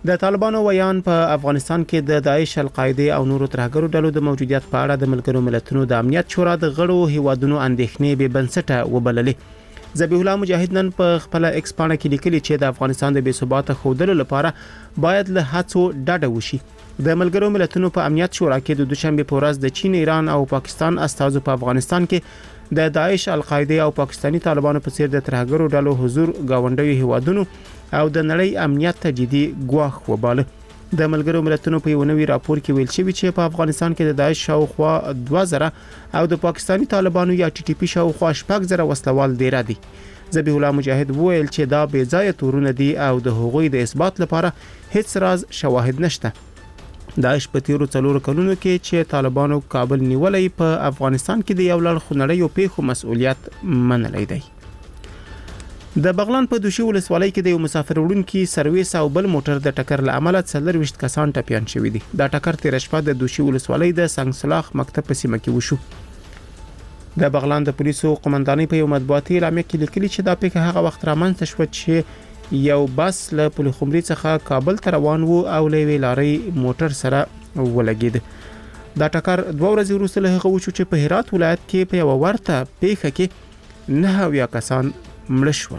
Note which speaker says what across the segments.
Speaker 1: د طالبانو ویان په افغانستان کې د داعش، القاعده او نورو ترهګرو ډلو د موجودیت په اړه د ملګرو ملتونو د امنیت شورا د غړو هیوادونو اندېښنې به بنسټه وبللې. ذبیح الله مجاهد نن په خپل ایکس پاڼه کې لیکلي چې د افغانستان د بې ثباته خودلو لپاره باید له هڅو ډډه وشي. د ملګرو ملتونو په امنیت شورا کې د دوشنبه په ورځ د چین، ایران او پاکستان استازو په افغانستان کې د داعش، القاعده او پاکستانی طالبانو په څیر د ترهګرو ډلو حضور گاونډیو هیوادونو او د نړۍ امنیت ته جدي ګواښ وباله. د ملګرو ملتونو په یو نوي راپور کې ویل شوی چې په افغانستان کې د داعش شاوخوا 2000 او د پاکستانی طالبانو یا ټي ټي پی شاوخوا 6000 وسلوال ډیر دي. ذبیح الله مجاهد وویل چې دا بې ځای تورونه دي او د هغوی د اثبات لپاره هیڅ راز شواهد نشته. داعش په تیرو 4 کلونو کې چې طالبانو کابل نیولې په افغانستان کې د یو لړ خنړیو پیښو مسؤلیت منلې دی. د بغلان په دوشي ولسوالۍ کې د یو مسافر وړونکي سرویس او بل موټر د ټکر له امله 24 کسان ټپيان شوي دي. دا ټکر تیر شپه د دوشي ولسوالۍ د سنگسلاخ مکتب په سیمه کې وشو. د بغلان د پولیسو قومندانۍ په یو مطبوعاتي اعلامیه کې لیکلي چې دا پیښه هغه وخت رامنځته شوه چې یو بس له پلخمري څخه کابل ته روان وو او له ویلارې موټر سره ولګید. دا ټکر 2 ورځې وروسته له هغه وشو چې په هرات ولایت کې په یو ورته پیښه کې 9 کسان مړ شول.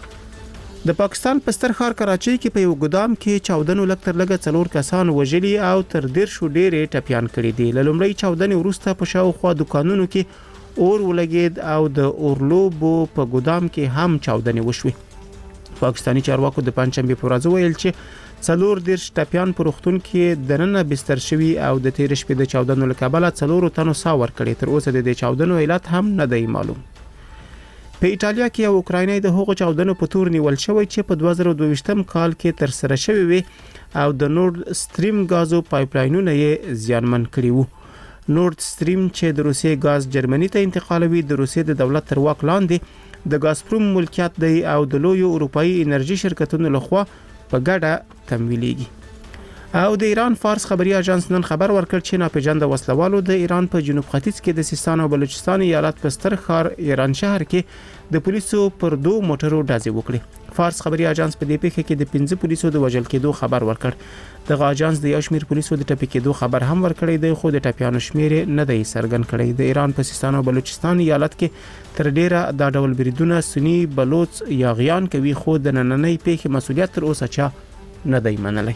Speaker 1: د پاکستان په ستر ښار کراچۍ کې په یو ګدام کې چاودنو لکتر لګه 4 کسان وژلي او تر 10 ډېرې ټپيان کړي دي. له لومړی چاودنې وروسته په شاوخوا دکانونو کې اور ولګید او د اورلوبو په ګدام کې هم چاودنې وشوي. پاکستانی چارواکو د پنځشنبه په ورځ ویل چې 4 ټپيان په روغتون کې دننه بستر شوي او د تیر شپې د چاودنو له کبله 4 تنو ساور کړي. تر اوسه د چاودنو علت هم نه دی معلوم. په ایټالیا کې یو اوکرایني د هغو چاودنو په تور نیول شوی چې په 2022 کال کې تر سره شوی وي او د نورد سټریم غازو پایپلاینونه یې زیانمن کړي وو. نورد سټریم چې د روسیې غاز جرمني ته انتقالوي د روسیې د دولت تر واک لاندې د غازپروم ملکیت دی او د لویو اروپאי انرژي شرکتونو لخوا په ګډه تمویلېږي. او د ایران فارس خبري اژانس نن خبر ورکړ چې ناپېژانده وسلوالو د ایران په جنوب ختیځ کې د سیستان او بلوچستان ایالت په ستر ښار ایران شهر کې د پولیسو پر 2 موټرو ډزې وکړې. فارس خبري اژانس په دې پیښه کې د 15 پولیسو د وژل کېدو خبر ورکړ. دغه اژانس د یو شمېر پولیسو د ټپي کېدو خبر هم ورکړی دی خو د ټپيانو شمیر نه دی څرګند کړی. د ایران په سیستان او بلوچستان ایالت کې تر ډیره دا ډول بریدونه سنی بلوچ یا غیان کوي خو د نننۍ پیښې مسؤلیت تر اوسه چا نه دی منلی.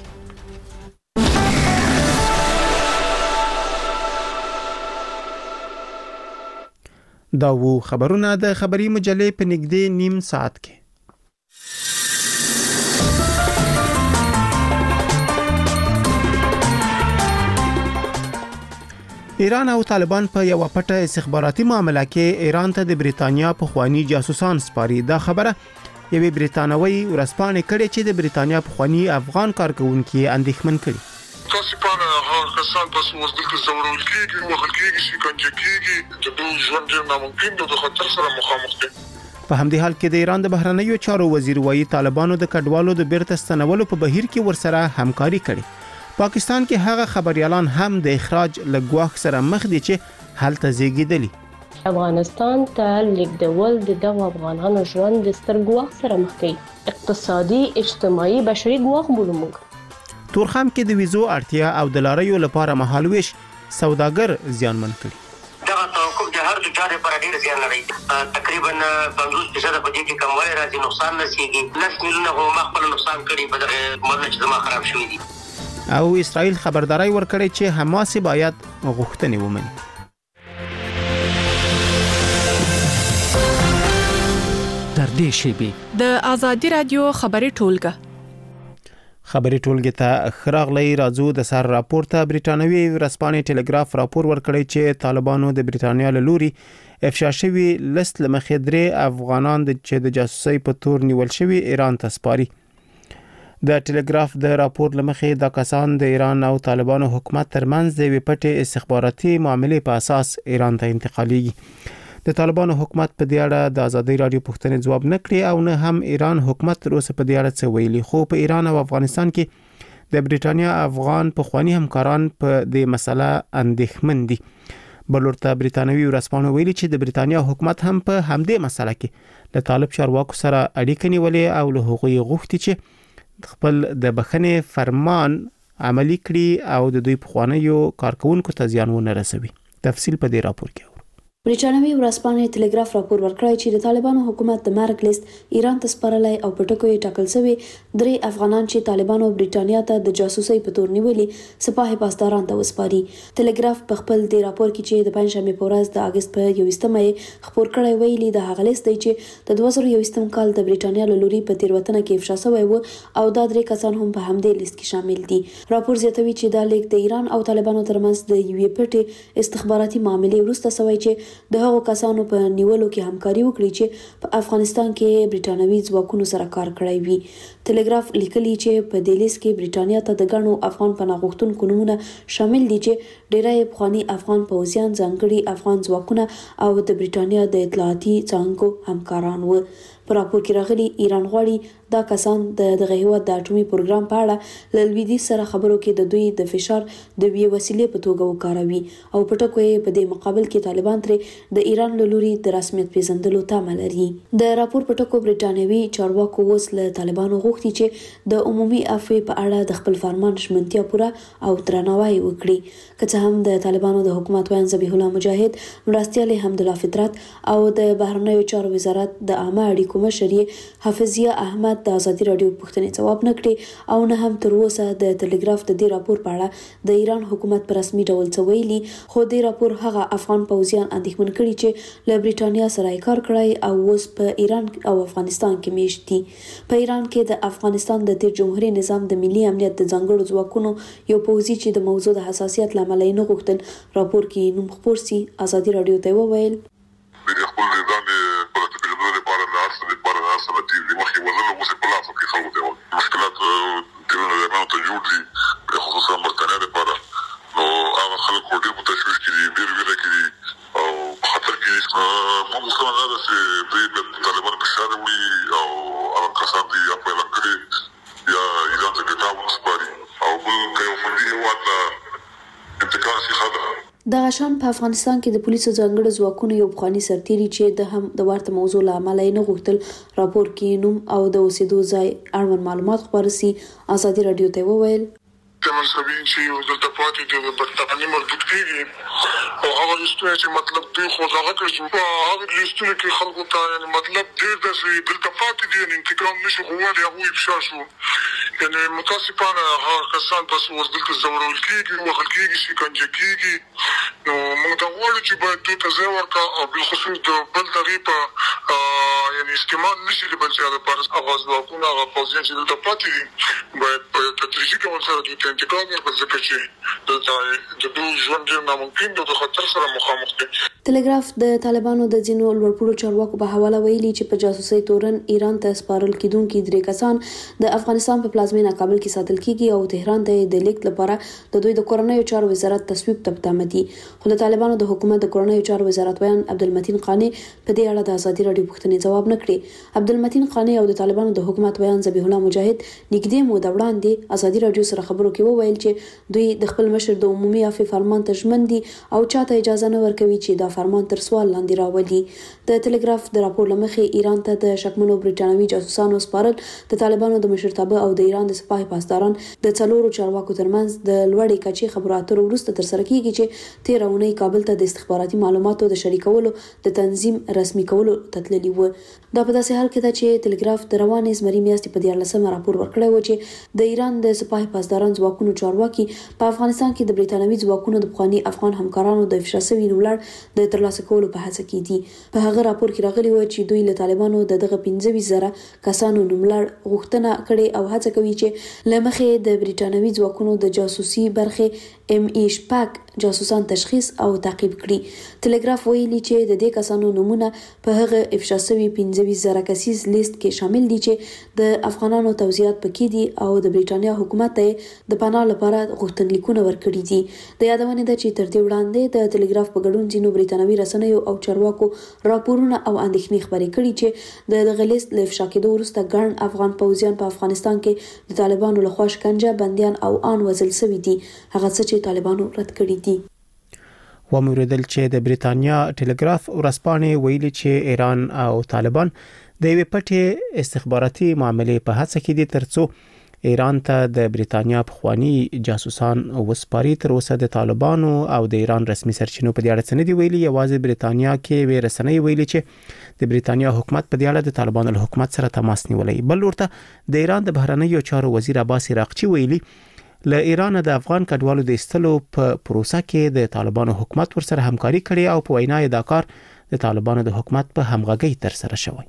Speaker 1: دا وو خبرونه د خبري مجلې په نږدې نیم ساعت کې. ایران او طالبان په یو پټه استخباراتي معاملې کې ایران ته د بریتانیا په خواني جاسوسان سپاري. دا خبره یوې بریتانوي ورسپانې کړي چې د بریتانیا په خواني افغان کارکونکو اندېښمن کړي.
Speaker 2: تاسو په هغه کسان تاسو وسدلته زورول کېږي وهل کېږي شکنجه کېږي د دوی ژوند ډېر ناممکن دی د خطر سره مخامخ دي.
Speaker 1: په همدې حال کې د ایران د بهرنیو چارو وزیر وايي طالبانو د کډوالو د بیرته ستنولو په بهیر کې ورسره همکاري کړې. پاکستان کې هغه خبريالان هم د اخراج لګواخ سره مخ دي چې هلته زیږیدلي.
Speaker 3: افغانستان ته لیکدول د دغه افغانانو ژوند د ستر ګواښ سره مخ کوي. اقتصادي، اجتماعي، بشري ګواښ بولو موږ.
Speaker 1: تورخم کې د ویزو اړتیا او د لاریو لپاره مهالويش سوداګر زیانمن کړي.
Speaker 4: دغه توقف د هر تجارت پر ډیر زیان لري. تقریبا 50% په دې کې کموالی راځي، نقصان نشيږي. 10 میلیونه هم خپل نقصان کړي په دغه مدت چې زما خراب شوی دي.
Speaker 1: او اسرائیل خبرداري ورکړي چې حماس باید غوښتنې ومني.
Speaker 5: تر دې شیبي
Speaker 6: د آزادي رادیو خبري ټولګه
Speaker 1: خبري ټولګه ته خراغلی راځو. د سر راپور ته بریټانوي ورسپانې ټلګراف راپور ورکړی چې طالبانو د بریټانیا له لوري افشا شوی لست لمخې 3 افغانان چې د جاسوسي په تور نیول شوی ایران ته سپاري. د ټلګراف د راپور لمخې د کسان د ایران او طالبانو حکومت ترمنځ د وپټې استخباراتي معاملې په اساس ایران ته انتقالېږي. د طالبانو حکومت په دې اړه د آزادي رادیو پوښتنې جواب نه کړی او نه هم ایران حکومت تر اوسه په دې اړه څه ویلي. خو په ایران او افغانستان کې د بریټانیا افغان په خواني همکاران په دې مسله اندېښمن دي. بلورته بریټانوي ورسپانو ویلي چې د بریټانیا حکومت هم په همدې مسله کې د طالب چارواکو سره اړیکې نیولې او له هغوی غوښتي چې خپل د بخښنې فرمان عملی کړي او د دوی پخوانیو کارکونکو ته زیان ونه رسوي. تفصیل په دې راپور کې
Speaker 7: بریټانوي ورځپاڼې ټلګراف راپور ورکړی چې د طالبانو حکومت د مرګ لیست ایران ته سپارلی او په ټکو یې ټاکل شوی 3 افغانان چې طالبانو برېټانیا ته د جاسوسۍ په تور نیولي سپاه پاسداران ته وسپاري. ټلګراف په خپل د راپور کې چې د پنځشنبه په ورځ د اگست په 21مه خبر کړی ویلي د هغه لیست دی چې د 2021م کال د برېټانیا له لوري په تیروتنه کې افشا شوی و او دا 3 کسان هم په همدې لیست کې شامل دي. راپور زیاتوي چې دا لیک د ایران او طالبانو ترمنځ د یوې پټې استخباراتي معاملې وروسته شوی چې د هغو کسانو په نیولو کې همکاري وکړي چې په افغانستان کې برېټانوي ځواکونو سره کار کړی وي. ټلګراف لیکلي چې په دې لیست کې برېټانیا ته د ګڼو افغان پناه غوښتونکو نومونه شامل دي چې ډېری پخواني افغان پوځیان، ځانګړي افغان ځواکونه او د برېټانیا د اطلاعاتي څانګو همکاران وو. په راپور کې راغلي ایران غواړي دا کسان د هیواد د اټومي پروګرام په اړه له لویدیځ سره خبرو کې د دوی د فشار د وی وسیلې په توګه وکاروي او په ټکو یې په دې مقابل کې طالبان ترې د ایران له لوري د رسمیت پیژندلو تمه لري. د راپور په ټکو برېټانوي چارواکو اوس له طالبانو غوښتي چې د عمومي عفو په اړه د خپل فرمان ژمنتیا پوره او درناوی وکړي. که څه هم د طالبانو د حکومت ویان ذبیح الله مجاهد، مرستیال حمدالله فطرت او د بهرنیو چارو وزارت د عامه اړیکو مشر حافظیه احمد د ازادي رادیو پوښتنې ځواب نکړي او نه هم تر اوسه د ټلګراف د دې راپور په اړه د ایران حکومت په رسمي ډول څه ویلي. خو د راپور هغه افغان پوځیان اندېښمن کړي چې له برېټانیا سره یې کار کړی او اوس په ایران او افغانستان کې میشت دي. په ایران کې د افغانستان د تیر جمهوریت نظام د ملي امنیت د ځانګړو ځواکونو یو پوځي چې د موضوع د حساسیت لامل یې نه غوښتل راپور کې نوم خپور سي. ازادي رادیو ته وویل د غشان په افغانستان کې د پولیسو ځانګړو ځواکونو یو پخوانی سرتیری چې د هم د ورته موضوع لامل یې نه غوښتل راپور کې نوم او د اوسېدو ځای اړوند معلومات خپاره سي. ازادي رادیو ته وویل
Speaker 2: مذهبي چې یو دلته پاتې دي د برتانیې مربوط کېږي او هغه لیستونه چې مطلب دوی خو هغه کړي چې هغه لیستونه کې خلکو ته یعنې مطلب ډېر داسې دلته پاتې دي یعنې انتقام نشو غوښتلی هغوی افشا شو. یعنې متاسفانه هغه کسان بس اوس دلته ځورول کېږي، وهل کېږي، شکنجه کېږي. نو موږ دا غواړو چې باید دوی ته ځای ورکړه او بالخصوص د بل دغې په یعنې استعمال نشي د بل چا دپاره هغه ځواکونه هغه پوځیان چې دلته پاتې دي باید په تدریجي ډول سره دوی ته انتقام ورکړل ځکه چې دلته د دوی ژوند ډېر ناممکن دی، د خطر سره مخامخ دی.
Speaker 7: ټلګراف د طالبانو د ځینو لوړپوړو چارواکو په حواله ویلي چې په جاسوسۍ تورن ایران ته سپارل کېدونکي 3 کسان د افغانستان په پلازمینه کابل کې ساتل کېږي او تهران ته د لیک لپاره د دوی د کورنیو چارو وزارت تصویب ته تمه دي. خو د طالبانو د حکومت د کورنیو چارو وزارت ویان عبدالمتین قانی په دې اړه د ازادي رادیو پوښتنې ځواب نکړي. عبدالمتین قانی او د طالبانو د حکومت ویان ذبیح الله مجاهد نږدې موده وړاندې ازادي رادیو سره خبرو کې وویل چې دوی د خپل مشر د عمومي عفو فرمان ته ژمن دي او چاته اجازه نه ورکوي چې دا فرمان تر سوال لاندې راولي. د ټلګراف د راپور لمخې ایران ته د شکمنو برېټانوي جاسوسانو سپارل د طالبانو د مشرتابه او د ایران د سپاه پاسداران د 4 چارواکو ترمنځ د لوړې کچې خبرو اترو وروسته ترسره کیږي چې 13 اونۍ کابل ته د استخباراتي معلوماتو د شریکولو د تنظیم رسمي کولو تتللی و. دا په داسې حال کې ده چې ټلګراف د روانې زمري میاشتې په 14مه راپور ورکړی و چې د ایران د سپاه پاسداران ځواکونو چارواکي په افغانستان کې د برېټانوي ځواکونو د پخواني افغان همکارانو د افشا شوي نوملړ د ترلاسه کولو په هڅه کې دي. په هغه راپور کې راغلي و چې دوی له طالبانو دغه 15,000 کسانو نوملړ غوښتنه کړې او هڅه کوي چې له مخې د برېټانوي ځواکونو د جاسوسي برخې ME-شپږ جاسوسان تشخیص او تعقیب کړي. ټلګراف ویلي چې د دې کسانو نومونه په هغه افشا شوي 15,000 کسیز لیست کې شامل دي چې د افغانانو توضیحات پکې دي او د برېټانیا حکومت ته د پناه لپاره غوښتنلیکونه ورکړي دي. د یادونې ده چې تر دې وړاندې د ټلګراف په ګډون ځینو برېټانوي رسنیو او چارواکو راپورونه او اندېښنې خپرې کړي چې د دغه لیست له افشا کېدو وروسته ګڼ افغان پوځیان په افغانستان کې د طالبانو لخوا شکنجه، بندیان او ان وژل شوي دي، هغه څه چې طالبانو رد کړي دي.
Speaker 1: وموردل چې د برېټانیا ټلګراف ورځپاڼې ویلي چې ایران او طالبان د یوې پټې استخباراتي معاملې په هڅه کې دي ترڅو ایران ته د بریتانیا پخوانی جاسوسان وسپاري. تر اوسه د طالبانو او د ایران رسمي سرچینو په دې اړه څه نه دی ویلي. یوازې بریتانیا کې وی رسنۍ ویلي چې د بریتانیا حکومت په دې اړه د طالبانو له حکومت سره تماس نیولی. بل ورته د ایران د بهرنیو چارو وزیر عباس عراقچي ویلي له ایران د افغان کډوالو د ایستلو په پروسه کې د طالبانو حکومت ورسره همکاري کړې او په وینا یې دا کار د طالبانو د حکومت په همغږۍ تر سره شوی.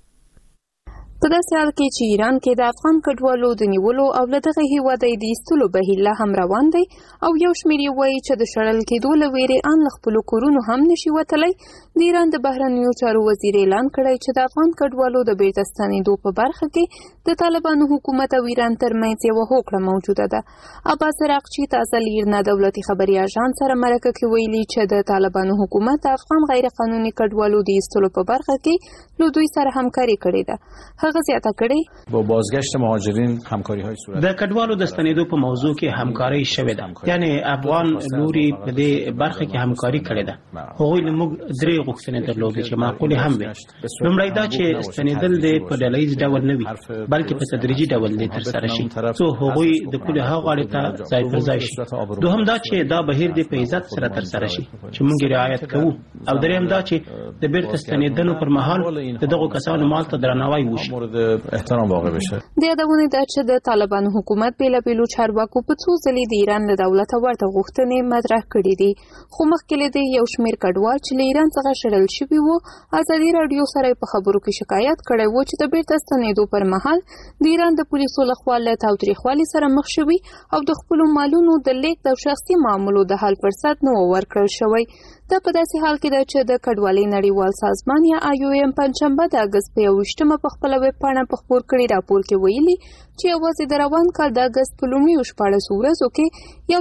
Speaker 6: په داسې حال کې چې ایران کې د افغان کډوالو د نیولو او له دغه هیواده د ایستلو بهیر لا هم روان دی او یو شمېر یې وایي چې د شړل کېدو له ویرې ان له خپلو کورونو هم نشي وتلی. د ایران د بهرنیو چارو وزیر اعلان کړی چې د افغان کډوالو د بیرته ستنېدو په برخه کې د طالبانو حکومت او ایران ترمنځ یوه هوکړه موجوده ده. عباس عراقچي تازه له ایرنا دولتي خبري اژانس سره مرکه کې ویلي چې د طالبانو حکومت د افغان غیر قانوني کډوالو د ایستلو په برخه کې له دوی سره همکاري کړې ده. هغه زیاته کړې
Speaker 8: با بازگشت مهاجرین همکاری‌های صورت
Speaker 9: د کډوالو د ستنېدو په موضوع کې همکاري شوې ده. یعنی افغان لوري په دې برخه کې همکاري کړې ده. هغوی له موږ درې غوښتنې درلودې چې معقولې هم وي. لومړی دا چې ستنېدل د په ډلهییز ډول نه وي بلکې په تدریجي ډول دې ترسره شي څو هغوی د پولې هغه غاړې ته ځای پر ځای شي. دوهم دا چې دا بهیر دې په عزت سره ترسره شي چې موږ یې رعایت کوو. او درېیم دا چې د بیرته ستنېدنو پر مهال د دغو کسانو مال ته درناوی وشي.
Speaker 8: احترام واقع بشه.
Speaker 6: د یادونه ده چې د طالبانو حکومت بیلابیلو چارواکو په څو ځلې د ایران له دولته ورته غوښتنې مطرح کړې دي. خو مخکې له دې یو شمېر کډوال چې له ایران څخه شړل شوي وو ازادي راډیو سره په خبرو کې شکایت کړی و چې د بیرته ستنېدو پر مهال د ایران د پولیسو لخوا له تاوتریخوالي سره مخ شوي او د خپلو مالونو د لیږد او شخصي معاملو د حل فرصت نه و ورکړل شوی. دا په داسې حال کې ده چې د کډوالۍ نړیوال سازمان یا IOM پنجشنبه د اګست په 21 په خپله ویب پاڼه په خپور کړي راپور کې ویلي چې یوازې د روان کال د اګست په لومړیو 14 ورځو کې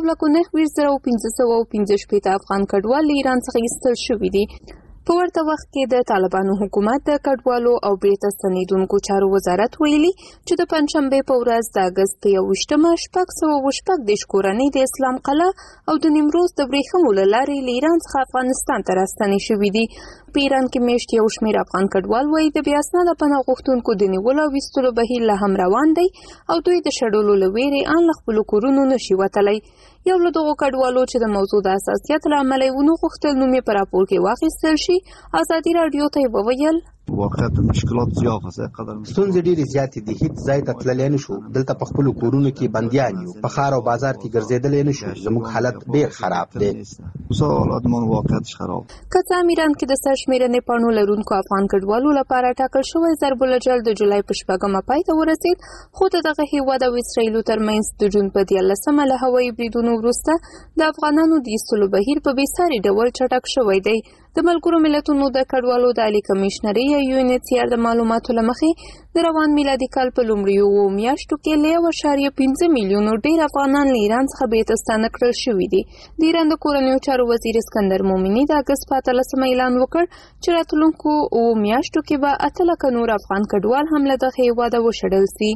Speaker 6: 1,29,565 افغان کډوال له ایران څخه ایستل شوي دي. په ورته وخت کې د طالبانو حکومت د کډوالو او بیرته ستنېدونکو چارو وزارت ویلي چې د پنجشنبې په ورځ د اګست په 21 616 کورنۍ د اسلام قلعه او د نیمروز د ورېښمو له لارې له ایران څخه افغانستان ته راستنې شوي دي. په ایران کې میاشت یو شمېر افغان کډوال وایي د بې اسناده پناه غوښتونکو د نیولو او ایستلو بهیر لا هم روان دی او دوی د شړلو له ویرې ان له خپلو کورونو نشي وتلی. یو له دغو کډوالو چې د موضوع د حساسیت له امله یې ونه غوښتل نوم یې په راپور کې واخیستل شي ازادي راډیو ته یې وویل
Speaker 10: واقعیت مشکلات زیات است.
Speaker 11: ستونزې ډېرې زیاتې دي. هیڅ ځای ته تللی نه شو. دلته په خپلو کورونو کې بندیان یو. په ښار او بازار کې ګرځېدلی نه شو. زموږ حالت ډېر خراب دی.
Speaker 10: حالاتمان واقعیتش خراب.
Speaker 6: که څه هم ایران کې د سرشمېرنې پاڼو لرونکو افغان کډوالو لپاره ټاکل شوی ضرب الجل د جولای په 4 پای ته ورسېد خو د دغه هیواد او اسرائیلو ترمنځ د جون په 13 له هوایي بریدونو وروسته د افغانانو د ایستلو بهیر په بېساري ډول چټک شوی دی. د ملګرو ملتونو د کډوالو د عالي کمیشنرۍ یا UNHCR د معلوماتو له مخې د روان میلادي کال په لومړیو 2 میاشتو کې له 1.5 میلیونو ډېر افغانان له ایران څخه بیرته ستانه کړل شوي دي. د ایران د کورنیو چارو وزیر اسکندر مومني د اګست په 18 اعلان وکړ چې راتلونکو 2 میاشتو کې به 8 لکه نور افغان کډوال هم له دغه هیواده وشړل سي.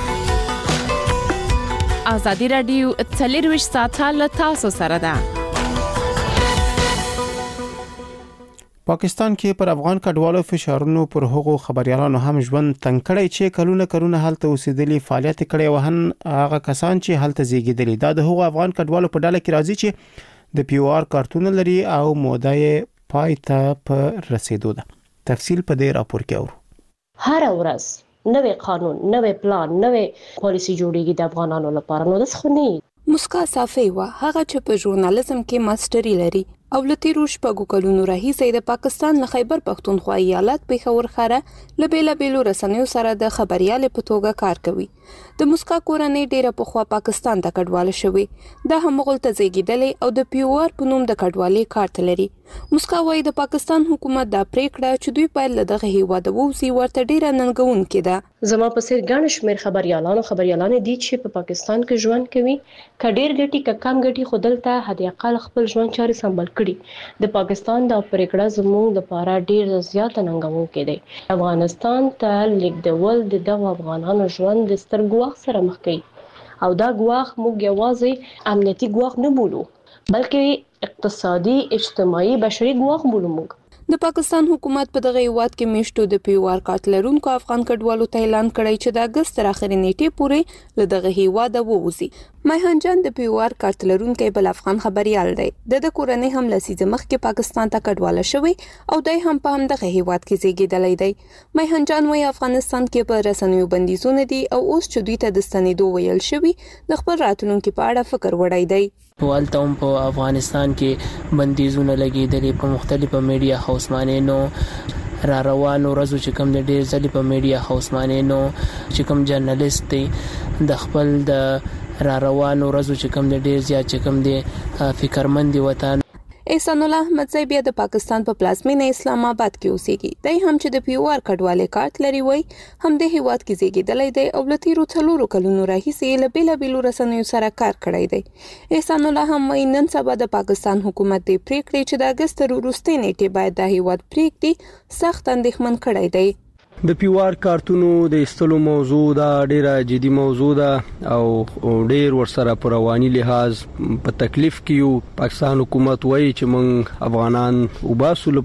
Speaker 6: ازادي راډیو 24 ساعته له تاسو سره ده.
Speaker 1: پاکستان کې پر افغان کډوالو فشارونو پر هغو خبريالانو هم ژوند تنګ کړی چې کلونه هلته اوسېدلي فعالیت کړي وهن هغه کسان چې هلته زیږیدلي. دا د هغو افغان کډوالو په ډله کې راځي چې د POR کارتونه لري او موده یې پای ته په رسیدو ده. تفصیل په دې راپور کې اورو.
Speaker 3: هر ورځ نوې قانون، نوې پلان، نوې پالیسي جوړیږي د افغانانو لپاره. نو د ښونی
Speaker 6: مسکا صافي وا هغه چې په ژورنالیزم کې ماستری لري او لتی روش په کلونو راهیسې د پاکستان له خیبر پختونخوا ایالت پېښور ښار له بیلابیلو رسنیو سره د خبريال په توګه کار کوي. د مسکا کورنۍ ډیره پخوا پاکستان ته کډواله شوی. د همغول ته زیږیدلې او د POR په نوم د کډوالۍ کارت لري. مسکا وايي د پاکستان حکومت دا پریکړه چې دوی په لږه هیواده ووسی ورته ډیره ننګونکې ده.
Speaker 3: زما په سر ګڼ شمېر خبريالانو دي چې په پاکستان کې ژوند کوي. کډیر ګټي کم ګټي خودلته هدي اقل خپل ژوند چاري سمبال کړي. د پاکستان د پریکړه زموږ لپاره ډیر زیات ننګونکې ده. افغانستان ته لیکدول د دغه افغانانو ژوند د سترګو سره مخ کوي او دا ګواښ موږ یوازې امنیتي ګواښ نه بولو بلکې اقتصادي، اجتماعي، بشري ګواښ بولو. موږ
Speaker 6: د پاکستان حکومت په دغه هیواد کې میشتو د پیوار کارت لرونکو افغان کډوالو ته اعلان کړی چې د اگست تر اخري نیټې پورې له دغه هیواد ووځي. میهان جان د پیوار کارت لرونکو بل افغان خبريال دی. د کورنۍ هم لسیزه مخکې پاکستان ته کډواله شوی او دای هم په همدغه هیواد کې زیږیدلی دی. میهان جان وايي افغانستان کې په رسنیو بندیزونه دي او اوس چې دوی ته د ستنېدو ویل شوی د خپل راتلونکي په اړه فکر وړی دی.
Speaker 12: والته هم په افغانستان کې بندیزونه لګیدلي په مختلفو میډیا هاوس باندې نو را روانو ورځو چې کوم د ډېر ځلې په میډیا هاوس باندې نو چې کوم جرنالست دی د خپل د را روانو ورځو چې کوم د ډېر زیات چې کوم دی فکرمند وطن
Speaker 6: احسان الله احمدزی بیا د پاکستان په پلازمینه اسلام آباد کې اوسېږي. دی هم چې د پیوار کډوالۍ کارت لري وای هم د هیواد کې زیږیدلی دی او له تیرو 4 کلونو راهیسې له بیلابیلو رسنیو سره کار کړی دی. احسان الله هم وایي نن سبا د پاکستان حکومت د پریکړې چې د اگست تر وروستۍ نیټې باید د هیواد پریکړې سخت اندېښمن کړی دی.
Speaker 13: د پیوار کارتونو د استلو موضوع دا ډیره جدي موضوع ده او ډیر ورسره په رواني لحاظ په تکلیف کې یو. پاکستان حکومت وایي چې موږ افغانان وباسو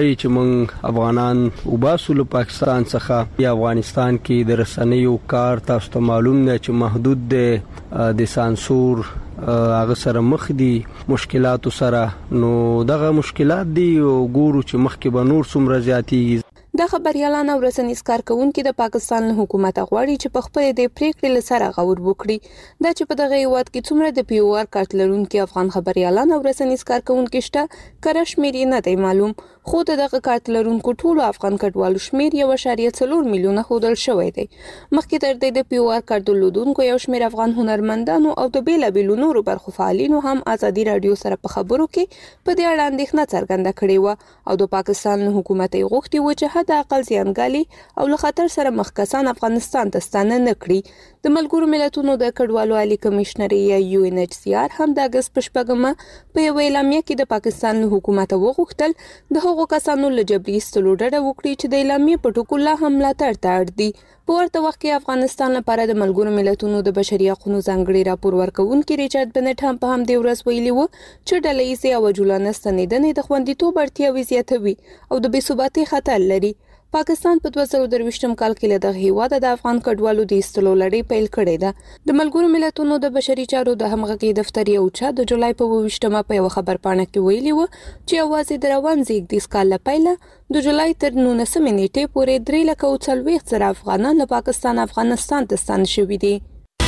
Speaker 13: له پاکستان څخه. یا افغانستان کې د رسنیو کار تاسو ته معلوم نه چې محدود دی د سانسور هغه سره مخ دي مشکلات سره. نو دغه مشکلات دي او ګورو چې مخکې به نور څومره زیاتېږي.
Speaker 6: د خبريالانو او رسنیز کارکونکو د پاکستان له حکومت غواړي چې په خپل د پریکړې لسره غور وکړي. دا چې په دغه هیواد کې څومره د پیوار کارت لرونکو افغان خبريالانو او رسنیز کارکونکو شته کره شمیر نه دی معلوم. خو دغه کارت لرونکو ټولو افغان کډوالو شمیر 1.4 میلیونه خودل شوی دی. مخکې تر دې د پیوار کارت لرونکو یو شمیر افغان هنرمندانو او د بیلابیلو نورو برخو فعالینو هم ازادي رادیو سره په خبرو کې په دې اړه اندېښنه څرګنده کړې و او د پاکستان له حکومت غوښتي و چې د عقل زیانګالي او له خطر سره مخ کسان افغانستان ته ستانه نه کړي. د ملګرو ملتونو د کډوالو عالی کمشنر یا UNHCR هم د اگست په 8 په یو اعلامیه کې د پاکستان له حکومت وغوښتل د هغو کسانو له جبري استلو ډډه وکړي چې د اعلامیې په ټکو لا هم ملاتړ ته اړ دي. په ورته وخت کې افغانستان لپاره د ملګرو ملتونو د بشري حقوقو ځانګړي راپور ورکوونکي ریچارډ بنټ هم په همدې ورځ ویلي و چې ډله‌ییزې او جولانه ستنېدنې د خوندیتوب اړتیاوې زیاتوي او د بې ثباتۍ خطر لري. پاکستان په 2023 کال کې له دغه هیواد د افغان کډوالو د ایستلو لړۍ پیل کړې ده. د ملګرو ملتونو د بشري چارو د همغږي دفتر یو چا د جولای په 28 په یو خبر پاڼه کې ویلي و چې اوازې د روان زیږدیز کال لپاره د جولای تر 19 نیټې پورې 340,000 افغانان له پاکستان افغانستان ته ستانه شوي دي.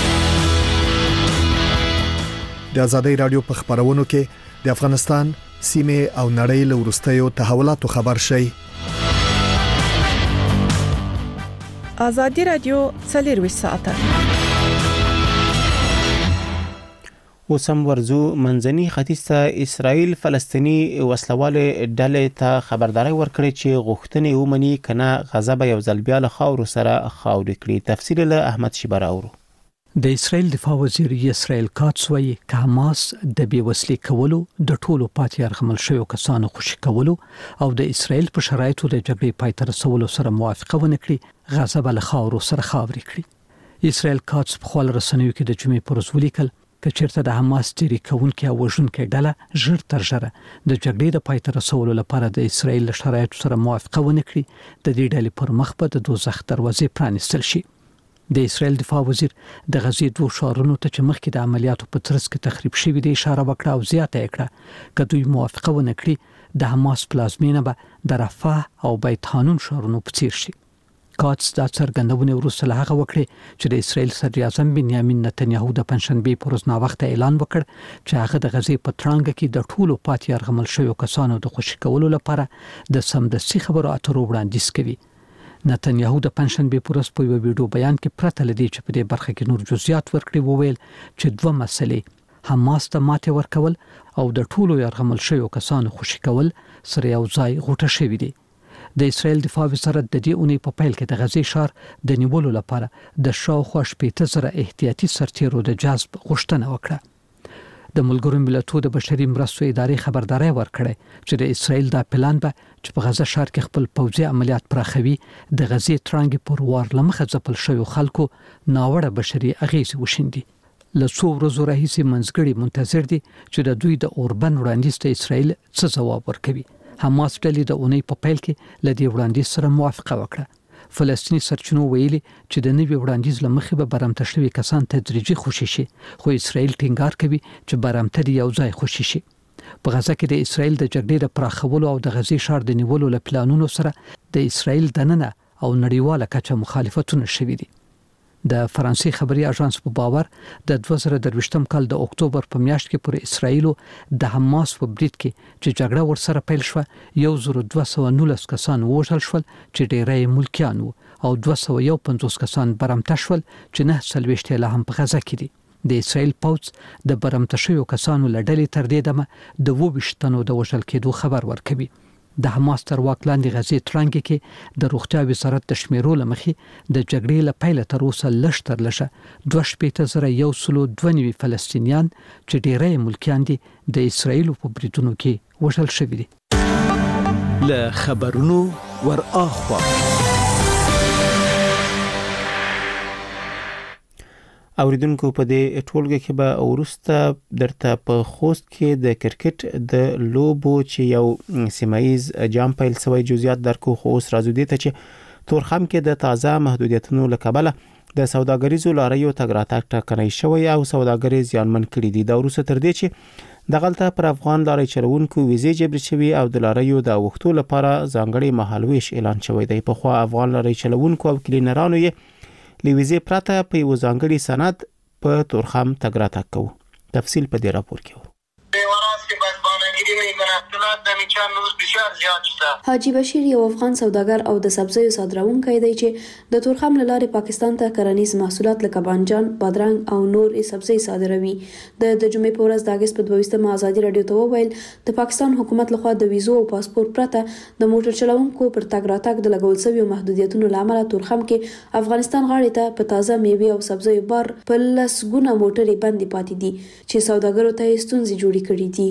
Speaker 14: د آزادۍ رادیو په خبرونو کې د افغانستان سیمه او نړۍ له وروستیو تحولاتو خبر شي.
Speaker 15: آزادی رادیو 24 ساعته
Speaker 1: وسم ورزو منځني ختیځ ته اسرائیل فلسطینی وسلواله ډلې ته خبرداري ورکړي چې غوښتنې ومني کنه غزا به یو ځل بیا له خاور سره خاورې کړي. تفصیل له احمد شیبر اورو.
Speaker 5: د اسرائیل دفاع وزیر اسرائیل کاتس وایي چې حماس د بیوسلې کولو د ټولو پاتې ارغمل شویو کسانو خوشي کولو او د اسرائیل په شرایطو د جګړې پای ته رسولو سره موافقه ونه کړي غزا به له خاور سره خاورې کړي. اسرائیل کاتس په خپل رسنیو کې د جمعې پر ورځ ولیکل چې چیرته د حماس جری کوونکې او وژونکې ډله ژر تر ژره د جګړې د پای ته رسولو لپاره د اسرائیل شرایطو سره موافقه ونه کړي د دې ډلې پر مخ به د دوزخ دروازې پرانیستل شي. د اسرائیل دفاع وزیر د غزې 2 ښارونو ته چې مخکې د عملیاتو په ترڅ کې تخریب شوي دي اشاره وکړه او زیاته کړه چې دوی موافقه ونه کړي د حماس پلازمینه به د رفح او بیت حانون ښارونو په څیر شي. کاتس دا څرګندونه وروسته له هغه وکړه چې د اسرائیل صدر اعظم بنیامین نتنیاهو د پنځشنبه پر ورځ ناوخته اعلان وکړ چې هغه د غزې په ترانګ کې د ټولو پاتې ارغمل شویو کسانو د خوشي کولو لپاره د سمدستي خبرو اترو وړاندیز کوي. نتنیاهو د پنځشنبه پر ورځ په یو ویډیو بیان کې پرته لدی چې په دې برخه کې نور جزئیات ورکړي وویل چې 2 مسلې حماس ته ماته ورکول او د ټولو يرغمل شویو کسانو خوشي کول سره یو ځای غوټه شوی دی. د اسرائیل دفاع وزارت د دې اونۍ په پیل کې د غزې ښار د نیولو لپاره د شاوخوا 15,000 احتیاطي سرتیرو د جذب غوښتنه وکړه. د ملګرو ملتونو د بشري مرستو ادارې خبرداري ورکړه چې د اسرائیل دا پلان به چې په غزه ښار کې خپل پوځي عملیات پراخوي د غزې ترانګ پر وار لمخه ځپل شوی خلکو ناوړه بشري اغیزې وشیندي. له څو ورځې راهیسې منځګړي منتظر دي چې د دوی د اوربن وړاندیز ته اسرائیل څه ځواب ورکوي. حماس ډلې د اونۍ په پیل کې لدی وړاندیز سره موافقه وکړه. فلسطینی سرچینو ویلي چې د نوي وړاندیز لمخې به برامته شوي کسان تدریجي خوشي شي، خو اسرائیل ټینګار کوي چې برامته یو ځای خوشي شي. په غزه کې د اسرائیل د جګړې د پراخولو او د غزې ښار د نیولو له پلانونو سره د اسرائیل دننه او نړیواله کچه مخالفتونه شوي دي. د فرانسې خبري اژانس په باور د 2023م کال د اکتوبر په میاشت کې پر اسرائیل د حماس په برید کې چې جګړه ورسره پیل شو 1219 کسان وژل شول چې ډیری ملکیان وو او 251 کسان برمته شول چې 9 لا هم په غزه کې دي. د اسرائیل پوځ د برمته شویو کسانو لړلې تر دې دمه د 22 تنو د وژل کېدو خبر ورکوي. د حماس تر واک لاندې غزې ترانګ کې د روغتیا وزارت د شمیرو لمخې د جګړې له پیله تر اوسه لږ تر لږه 28192 فلسطینیان چې ډیری ملکیان دي د اسرائیل په بریدونو کې وژل شوي دي.
Speaker 16: له خبرونو ور اخوا
Speaker 1: اوریدونکو په دې ټولګه کې به ورسته درته په خوست کې د کرکټ د لوبو چې یو سیمایز جام پیل سوی جزئیات درکو خو اوس راځو دي ته چې تورخم کې د تازه محدودیتونو لکبله د سوداګریزو لاریو تګ راتګ ټاکنې شوی او سوداګري زیانمن کړي دي. دا ورسته تر دې چې دغلته پر افغان لاري چلوونکو ویزې جبر شوی او د لاریو د وختو لپاره ځانګړي مهالويش اعلان شوی دی. په خو افغان لاري چلوونکو او کلینرانو یې لویزې پراته په یو ځانګړي سند په تورخم تګ راتګ کوي. تفصیل په دې راپور کې
Speaker 7: حاجی بشیر یو افغان سوداګر او د سبزیو صادروونکی دی چې د تورخم لارې پاکستان ته کرنیز محصولات لکه بانجان، بادرنګ او نور سبزی صادروي. د جمعې په ورځ د اگست په 22مه ازادي رادیو ته وویل د پاکستان حکومت لخوا د ویزو او پاسپورت پرته د موټر چلوونکو پر تګ راتګ د لګول شویو محدودیتونو لامل تورخم کې افغانستان غاړې ته په تازه میوې او سبزیو بار په لسګونه موټرې بندي پاتې دي چې سوداګرو ته ستونزې جوړې کړې دي.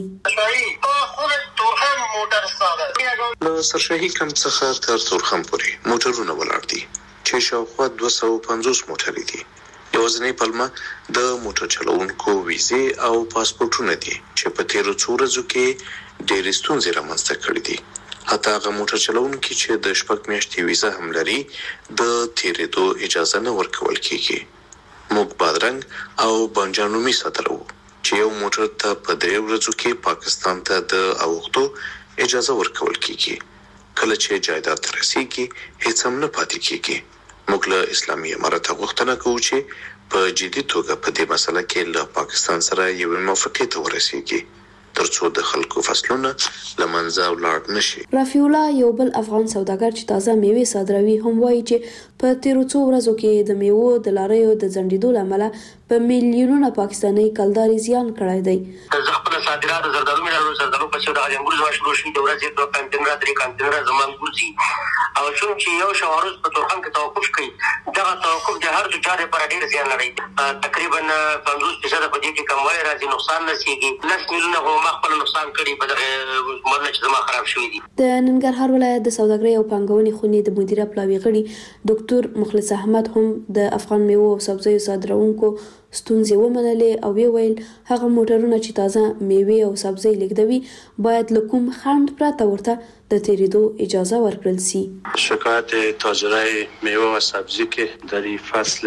Speaker 17: له سرشاهي کمپ څخه تر تورخم پورې موټرونه ولاړ دي چې شاوخوا 250 موټرې دي. یوازینی پلمه د موټر چلوونکو ویزې او پاسپورتونه دي چې په تیرو څو ورځو کې ډېرې ستونزې رامنځته کړې دي. حتی هغه موټر چلوونکي چې د 6 میاشتې ویزه هم لري د تیرېدو اجازه نه ورکول کیږي. موږ بادرنګ او بانجانومي صادروو چې یو موټر ته په 3 ورځو کې پاکستان ته د اوختو اجازه ورکول کیږي. کله چې جایداد رسیږي هیڅ هم نه پاتې کیږي. موږ له اسلامي امارت غوښتنه کوو چې په جدي توګه په دې مسله کې له پاکستان سره یو موافقه ته ورسیږي ترڅو د خلکو فصلونه لمنځه ولاړ نشي.
Speaker 7: رفیع الله یو بل افغان سوداګر چې تازه میوې صادروي هم وایي چې په تیرو څو ورځو کې د میوو د لاریو د ځنډېدو لامل په میلیونونو پاکستاني کلداري زیان کړی دی.
Speaker 4: زه خپل صادرات زردالو مې زردالو په څیر د انګور زما شروع شوي د ورځې 2 کانټینر 3 کانټینر زمان ګورځي او چې یو شوارز په تورخم کې توقف کوي دغه توقف د هر چا لپاره ډیر زیان لري. تقریبا 50% په دې کې کموالي راځي، نقصان نشيږي. 10 میلیونه هم خپل نقصان کړي په دغه مرنه چې زما خراب شوی دي.
Speaker 7: د ننګرهار ولایت د سوداګرۍ او پانګونې خونې د مدیره پلاوي غړي ډاکټر مخلص احمد هم د افغان میوو او سبزیو صادروونکو ستونزې ومنلې او ویل هغه موټرونه چې تازه میوې او سبزی لیږدوي باید له کوم خنډ پرته ورته د تیریدو اجازه ورکړل شي.
Speaker 18: شکایت تاجرای میوه و سبزی که در این فصل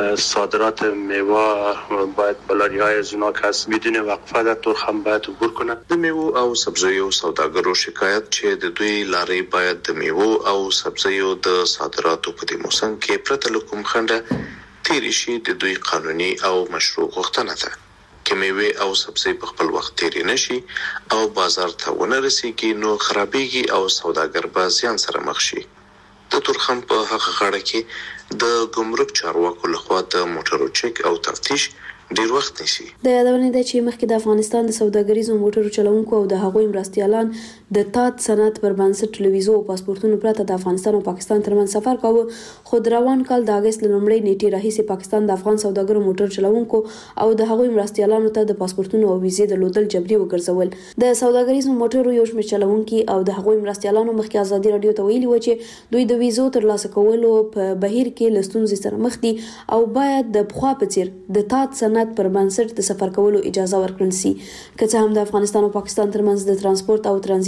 Speaker 18: صادرات میوه باید بلاری‌های از اونا که از بدون وقفه در تورخم باید عبور کنه.
Speaker 17: د میوه او سبزیو سوداګرو شکایت چې د دوی لارې باید د میوه او سبزیو د صادراتو په دې موسم کې پرته له کوم خنډه تیری شي د دوی قانوني او مشروع غوښتنه ده. که میوه او سبزی په خپل وخت تیری نشي او بازار ته ونه رسیږي نو خرابېږي او سوداګر به زیان سره مخ شي. د تورخم په هغه غاړه کې د ګمرک چارواکو لخوا د موټرو چک او تفتیش ډیر وخت نیسي.
Speaker 7: د یادونه ده چې مخکې د افغانستان د سوداګریزو موټرو چلوونکو او د هغوی مرستیالان د تات صنعت پر بنسټ ویزو او پاسپورتونو پرته د افغانستان او پاکستان ترمنځ سفر کاوه، خو د روان کال د اگست لومړۍ نیټې راهیسې پاکستان د افغان سوداګرو موټر چلوونکو او د هغوی مرستیالانو ته د پاسپورتونو او ویزې درلودل جبري وګرځول. د سوداګریزو موټرو یو شمېر چلوونکي او د هغوی مرستیالانو مخکې ازادي رادیو ته ویلي و چې دوی د ویزو ترلاسه کولو په بهیر کې له ستونزې سره مخ دي او باید د پخوا په څیر د تات صنعت پر بنسټ د سفر کولو اجازه ورکړل شي. که څه هم د افغانستان او پاکستان ترمنځ د ترانسپورت او ترانزیت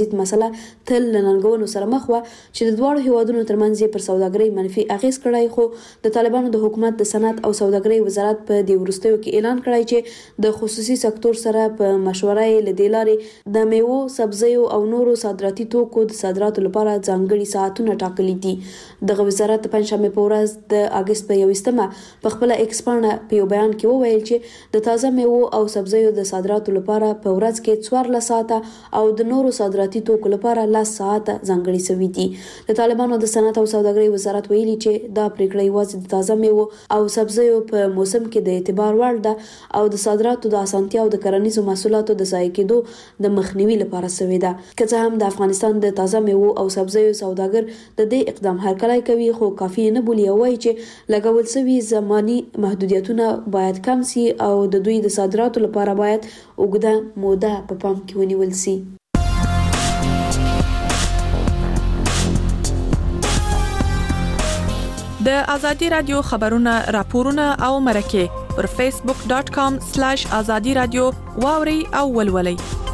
Speaker 7: ترانزیت مسله تل لننګونو سره مخ و چې د دواړو هیوادونو ترمنځ پر سوداګرۍ منفي اغیز کړی، خو د طالبانو د حکومت د صنعت او سوداګرۍ وزارت په دې وروستیو کې اعلان کړی چې د خصوصي سکتور سره په مشوره یې لدې لارې د میوو، سبزیو او نورو صادراتي توکو د صادراتو لپاره ځانګړي ساعتونه ټاکلي دي. دغه وزارت د پنځشنبه په ورځ د اگست په 21مه په خپل ایکس پاڼه په یو بیان کې وویل چې د تازه میوو او سبزیو د صادراتو لپاره په ورځ کې 14 ساعته او د نورو صادراتي توکو لپاره 10 ساعته ځانګړي شوي دي. د طالبانو د صنعت او سوداګرۍ وزارت ویلي چې دا پریکړه یوازې د تازه میوو او سبزیو په موسم کې د اعتبار وړ ده او د صادراتو د اسانتیا او د کرنیزو محصولاتو د ضایع کېدو د مخنیوي لپاره شوې ده. که څه هم د افغانستان د تازه میوو او سبزیو سوداګر د دې اقدام هرکلی کوي، خو کافي نه بولي او وایي چې لګول شوي زماني محدودیتونه باید کم سي او د دوی د صادراتو لپاره باید اوږده موده په پام کې ونیول سي.
Speaker 15: د ازادي رادیو خبرونه، راپورونه او مرکه پر facebook.com/azadi radio واوري او ولولي.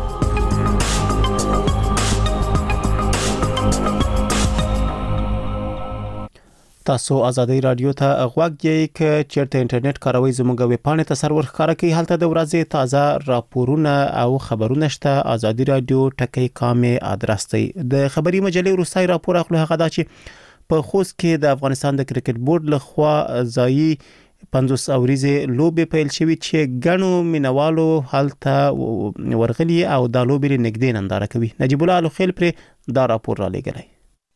Speaker 1: تاسو ازادي رادیو ته غوږ یې ک چیرته انټرنیټ کاروي زموږ ویب پاڼې ته سرور ښکارا کوي، هلته د ورځې تازه راپورونه او خبرونه شته. ازادي رادیو ټکی کامه ادرس دی. د خبري مجلې روسي راپور اخلو هغه دا چې په خوست کې د افغانستان د کرکټ بورډ لخوا ځایي 50 اوریزه لوبې پیل شوې چې ګڼو مینوالو هلته ورغلي او د لوبې نږدې ننداره کوي. نجیب الله الخیل پر دا راپور را لګلای.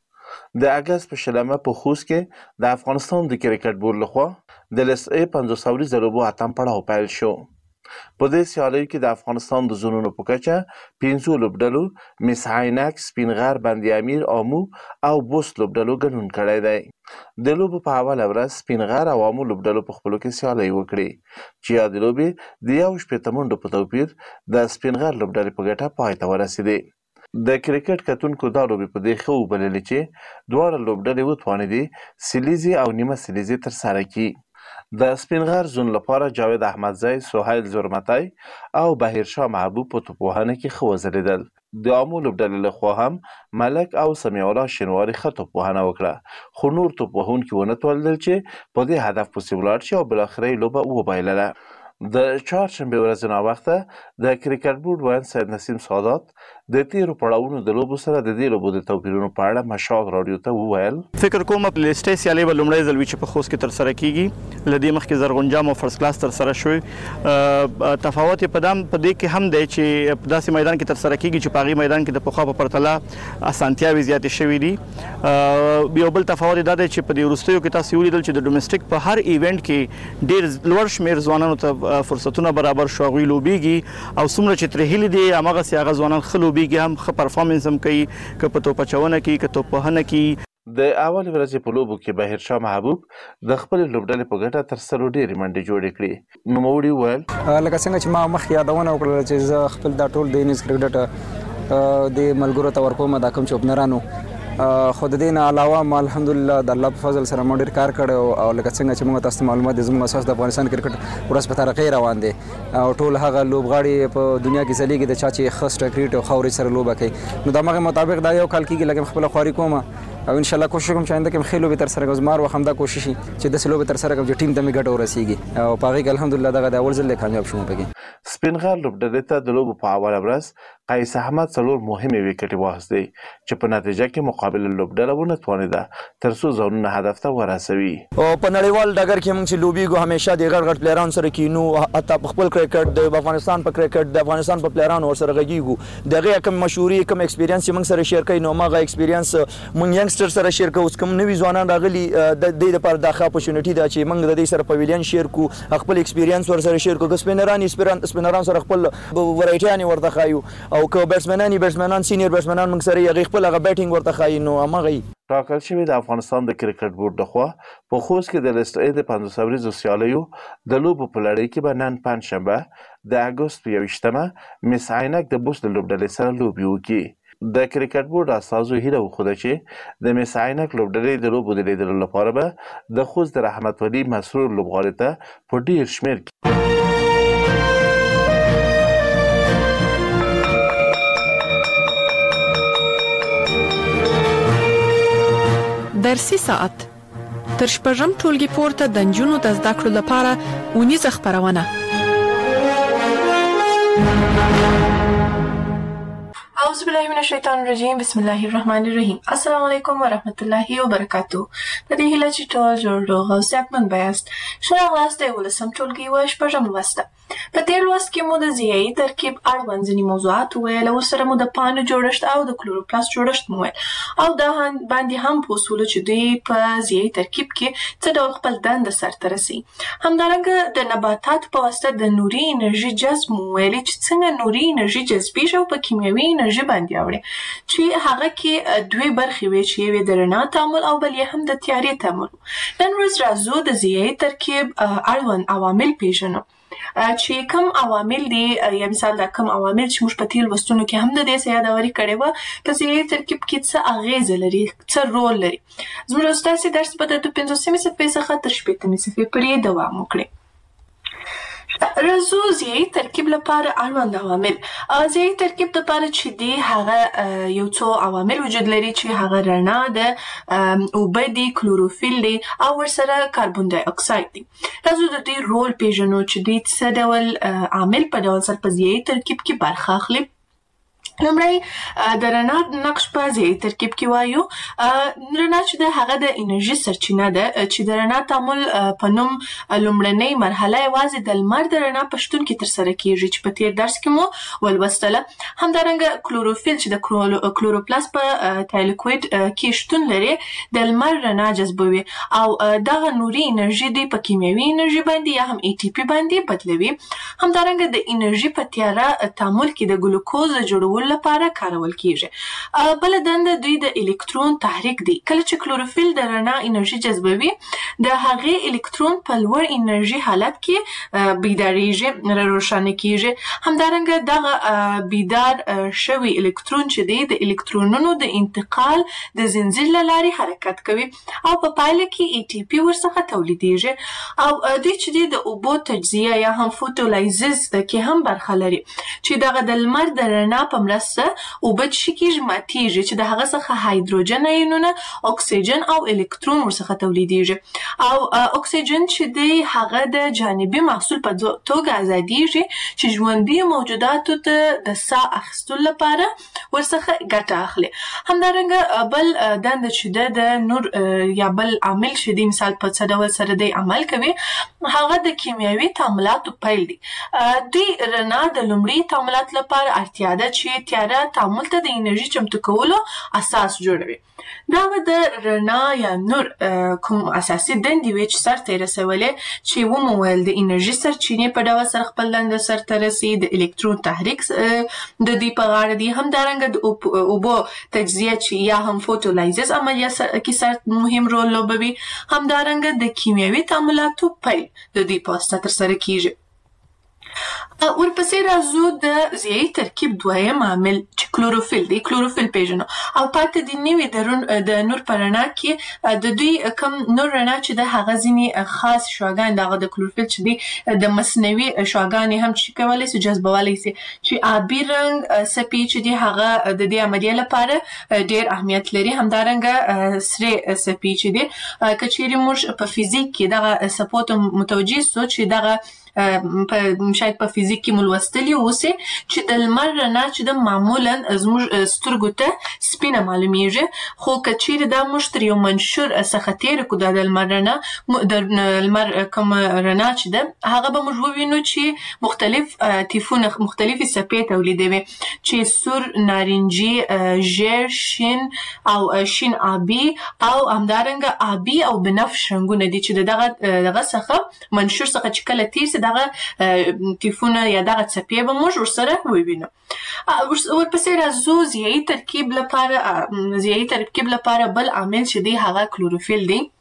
Speaker 19: د اگست په شلمه په خوست کې د افغانستان د کرکټ بورډ لخوا د لسئ 50 اوریزه لوبو اتم پړاو پیل شو. په دې سیالۍ کې د افغانستان د زونونو په کچه 15 لوبډلو مس عینک، سپینغر، بندي امیر، آمو او بوست لوبډلو ګډون کړی دی. د لوبو په اوله ورځ سپینغر او آمو لوبډلو په خپلو کې سیالۍ وکړي چې یاد لوبې د 1 منډو په توپیر د سپینغر لوبډلې په ګټه پای ته ورسېدې. د کرکټ کتونکو دا لوبې په دې ښه وبللې چې دواړه لوبډلې وتوانېدې سلیزي او نیمه سلیزي ترسره کړي. د سپینغر زون لپاره جاوید احمدزی، سهیل زرمتی او بهیرشاه محبوب په توپوهنه کې ښه وځلېدل. د آمو لوبډلې لخوا هم ملک او سمیع الله شینواري ښه توپوهنه وکړه، خو نور توپوهونکي ونه توانېدل چې په دې هدف پسې ولاړ شي او بالاخره یې لوبه وبایلله. د چهارشنبې ورځې ناوخته د کرکټ بورډ وایي سید نسیم سادات د تیرو پړاوونو د لوبو سره د دې لوبو د توپیرونو په اړه مشال رادیو ته وویل.
Speaker 20: فکر کوم په لیسټې سیالۍ به لومړی ځل وي چې په خوست کې ترسره کیږي. له دې مخکې زرغونجام او فرست کلاس ترسره شوی. تفاوت په دې کې هم دی چې په داسې میدان کې ترسره کیږي چې په هغې میدان کې د پخوا په پرتله اسانتیاوې زیاتې شوي دي. یو بل تفاوت دا دی چې په دې وروستیو کې تاسو ولیدل چې د ډومېسټک په هر ایونټ کې ډېر لوړ شمېر ځوانانو ته فرصتونه برابر شو، هغوی لوبېږي او څومره چې ترې هیلې دي هماغسې هغه ځوانان ښه لوبېږي، هم ښه پرفارمنس هم کوي، که په توپ اچونه کې که توپوهنه کې.
Speaker 19: د اول ورځې په لوبو کې بهیرشاه محبوب د خپلې لوبډلې په ګټه تر سلو ډېرې منډې جوړې کړې. نوموړي وویل
Speaker 21: لکه څنګه چې ما مخکې یادونه وکړله چې زه خپل دا ټول د انیس کرکټ د ملګرو ته ورکوم دا کوم چې اوپنرانو، خو د دې نه علاوه ما الحمدلله د الله په فضل سره ما ډېر کار کړی او لکه څنګه چې موږ تاسو ته معلومات دي زموږ اساس د افغانستان کرکټ ورځ په ترقۍ روان دی او ټول هغه لوبغاړي په دنیا کې ځلیږي د چا چې ښه سټریټ او ښه ورځ سره لوبه کوي. نو د همغې مطابق دا یو کال کېږي لکه خپله خواري کوم او ان شاء الله کوشش کوم چې آینده کې ښې لوبې ترسره کړم. زما هر وخت همدا کوشش وي چې داسې لوبې ترسره کړم چې ټیم ته مې ګټه ورسېږي او په هغې کې الحمدلله دغه د اول ځل کامیاب شوم پکې.
Speaker 19: سپینغر لوبډلې ته د لوبو په اوله ورځ قیس احمد څلور مهمې ویکټې واخیستې چې په نتیجه کې مقابله لوبډله ونه توانېده تر څو ځانونه هدف ته ورسوي.
Speaker 22: او په نړیوال ډګر کې موږ چې لوبېږو همیشه د غټ غټ پلیرانو سره کینو، حتی په خپل کرکټ د افغانستان په کرکټ د افغانستان په پلیرانو ورسره غږیږو، د هغې کوم مشهوري کوم ایکسپیرینس چې موږ سره شیر کوي نو هماغه ایکسپیرینس موږ ینګسټر سره شیر کوو. کوم نوي ځوانان راغلي د دې لپاره دا ښه اپورچونټي ده چې موږ د دې سره پویلین شیر کړو، خپل ایکسپیرینس ورسره شیر کړو، که سپینران سره خپل ورایټیانې ورته ښایو او که بیټسمنان سینیر بیټسمنان موږ سره هغې خپل هغه بیټینګ ورته ښایي. نو هماغه
Speaker 19: ټاکل شوي د افغانستان د کرکټ بورډ لخوا په خوست کې د لیسټ د 50 اوریزو سیالیو د لوبو په لړۍ کې به نن پنجشنبه د اګست په 21مه مس عینک د بوست لوبډلې سره لوبې وکړي. د کرکټ بورډ استازو هیله وښوده چې د مس عینک لوبډلې د لوبو د لیدلو لپاره به د خوست د رحمت ولي مسرور لوبغاړي ته په ډېر شمېر کې
Speaker 15: درسي ساعت تر شپږم ټولګي پورته د نجونو د زده کړو لپاره اونیزه خپرونه. اعوذ بالله من الشیطان الرجیم. بسم الله الرحمن الرحیم. السلام علیکم و رحمت الله و برکاته. د دې هیله چې ټول جوړ او صحتمند یاست. ښه راغلاست د 18م ټولګي و شپږم لوست. په دې لوست کې مو د ضیایي ترکیب اړوند ځینې موضوعات وویل او سره مو د پاڼو جوړښت او د کلوروپلاست جوړښت مو ویل او دا باندې هم پوسولو چې دوی په ضیایي ترکیب کې څه ډول خپل دنده سرته رسوي. همدارنګه د نباتاتو په واسطه د نوري انرژي جذب مو ویلې چې څنګه نوري انرژي جذبیږي او په کیمیاوي انرژي باندې اوړي چې هغه کې دوی برخې وي چې یوې د رڼا تعامل او بل یې هم د تیارې تعامل. نن ورځ راځو د ضیایي ترکیب اړوند عوامل پیژنو چې کوم عوامل دي یا مثال دا کوم عوامل چې موږ په تیر لوستونو کې هم د دې څه یادوري کړې وه په ضیایي ترکیب کې څه اغیزه لري څه رول لري. زموږ استاد درس به د 15مې صفحې څخه تر 16مې صفحې پورې دوام وکړي. راځو ضیایي ترکیب لپاره اړوند عوامل. ضیایي ترکیب لپاره چې دی هغه یو څو عوامل وجود لري چې هغه رڼا ده، اوبه دي، کلوروفیل دی او ورسره کاربن ډای اکساید دی. راځو د دې رول پیژنو چې دوی څه ډول عامل په ډول سره په ضیایي ترکیب کې برخه اخلي. لومړی د رڼا نقش په ضیایي ترکیب کې وایو. رڼا چې ده هغه د انرژي سرچینه ده چې د رڼا تعامل په نوم لومړنۍ مرحله یوازې د لمر د رڼا په شتون کې ترسره کیږي چې په تیر درس کې مو ولوستله. همدارنګه کلوروفیل چې د کلوروپلاست په تایلوکوید کې شتون لري د لمر رڼا جذبوي او دغه نوري انرژي دی په کیمیاوي انرژي باندې یا هم ATP باندې بدلوي. همدارنګه د انرژي په تیاره تعامل کې د ګلوکوز جوړولو لپاره کارول کیږي. بل دنده دوی د الکترون تحریک دی. کله چې کلوروفیل د رڼا انرژي جذبوي د هغې الکترون په لوړ انرژي حالت کې بیداریږي، روښانه کیږي. همدارنګه دغه بیدار شوی الکترون چې دی د الکترونونو د انتقال د زنجیر له لارې حرکت کوي او په پایله کې ATP ورڅخه تولیدیږي او دوی چې دی د اوبو تجزیه یا هم فوټولایزز کې هم برخه لري چې دغه د لمر د رڼا په مرسته اوبه چې کیږي ماتیږي چې د هغه څخه هایدروجن ایونونه، اکسیجن او الکترون ورڅخه تولیدیږي او اکسیجن چې دی هغه د جانبي محصول په توګه ازادیږي چې ژوندي موجوداتو ته د ساه اخیستلو لپاره ورڅخه ګټه اخلي. همدارنګه بل دنده چې د نور یا بل عامل چې دی مثال په څه ډول سره دی عمل کوي هغه د کیمیاوي تعاملاتو پیل دی. دوی رڼا د لومړي تعاملات لپاره اړتیا ده چې تیاره تعامل ته د انرژي چمتو کولو اساس جوړوي. دا د رڼا یا نور کوم اساسي دندې وي چې سرته یې رسولې چې ومویل د انرژي سرچینې په ډول سره خپل دنده سرته رسي، د الکترون تحریک د دوی په غاړه دی. همدارنګه د اوبو تجزیه چې یا هم فوټولایزز عملیه کې سر مهم رول لوبوي. همدارنګه د کیمیاوي تعاملاتو پیل د دوی په واسطه ترسره کیږي. ورپسې راځو د ضیایي ترکیب دویم عامل چې کلوروفیل دی. کلوروفیل پیژنو او پاتې د نوي د نور په رڼا کې د دوی کم نور رڼا چې د هغه ځینې خاص شعاګان دغه د کلوروفیل چې دی د مصنوعي شعاګانې هم چې کولی سي جذبولی سي چې آبي رنګ څپې چې دی هغه د دې عملیې لپاره ډېر اهمیت لري. همدارنګه سرې څپې چې دی که چیرې موږ په فزیک کې دغه څپو ته متوجه سو چې دغه شاید په فزیک کې ملوستلی اوسه چې د لمر رڼا چې د معمولا زموږ سترګو ته سپینه معلومیږي خو کچیر دا موږ تر یو منشور څخه تیر کو د لمر رڼا د لمر کوم رڼا چې ده هغه به موږ ووینو چې مختلف تیفونه مختلفي څپې تولیدوي چې سور، نارنجي، ژیړ، شین او شین آبي او همدارنګه آبي او بنفش رنګونه دي چې دغه څخه منشور څخه چې کله تیر دغه تیفونه یا دغه څپې به موږ ورسره ووینو. ورپسې راځو ضیایي ترکیب لپاره بل عامل چې دی هغه کلوروفیل دی.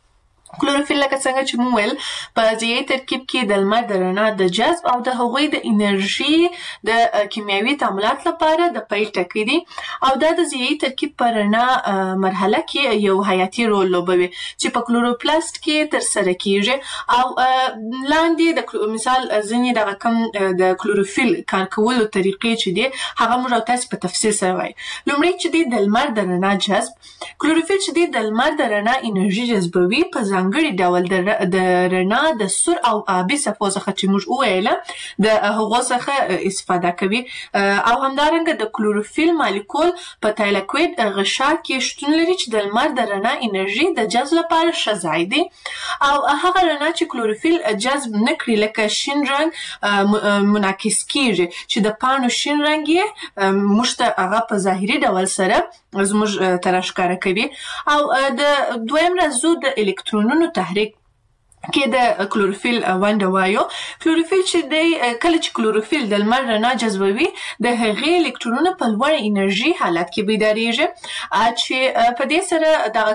Speaker 15: کلوروفیل لکه څنګه چې مو ویل په ضیايي ترکیب کې د لمر د رڼا د جذب او د هغوی د انرژي د کیمیاوي تعاملات لپاره د پیل ټکی دي او دا د ضیايي ترکیب په رڼا مرحله کې یو حیاتي رول لوبوي چې په کلوروپلاست کې ترسره کیږي او لاندې د مثال ځینې دغه کوم د کلوروفیل کار کولو طریقې چې دي هغه موږ تاسو په تفصیل سره وایو. لومړی چې دی د لمر د رڼا جذب. کلوروفیل چې دی د لمر د رڼا انرژي جذبوي په ځانګړي ډول د رڼا د سور او آبي څپو څخه چې موږ وویله د هغو څخه استفاده کوي او همدارنګه د کلوروفیل مالیکول په تایلاکوید غشا کې شتون لري چې د لمر د رڼا انرژي د جذب لپاره ښه ځای دی او هغه رڼا چې کلوروفیل جذب نه کړي لکه شین رنګ منعکس کیږي چې د پاڼو شین رنګ یې موږ ته هغه په ظاهري ډول سره زموږ ته راښکاره کوي او د دویم راز د الکترونونو تحریک کې د کلوروفیل ونډه وایو. کلوروفیل چې دی کله چې کلوروفیل د لمر رڼا جذبوي د هغې الکترونونه په لوړ انرژي حالت کې بیداریږي چې په دې سره دغه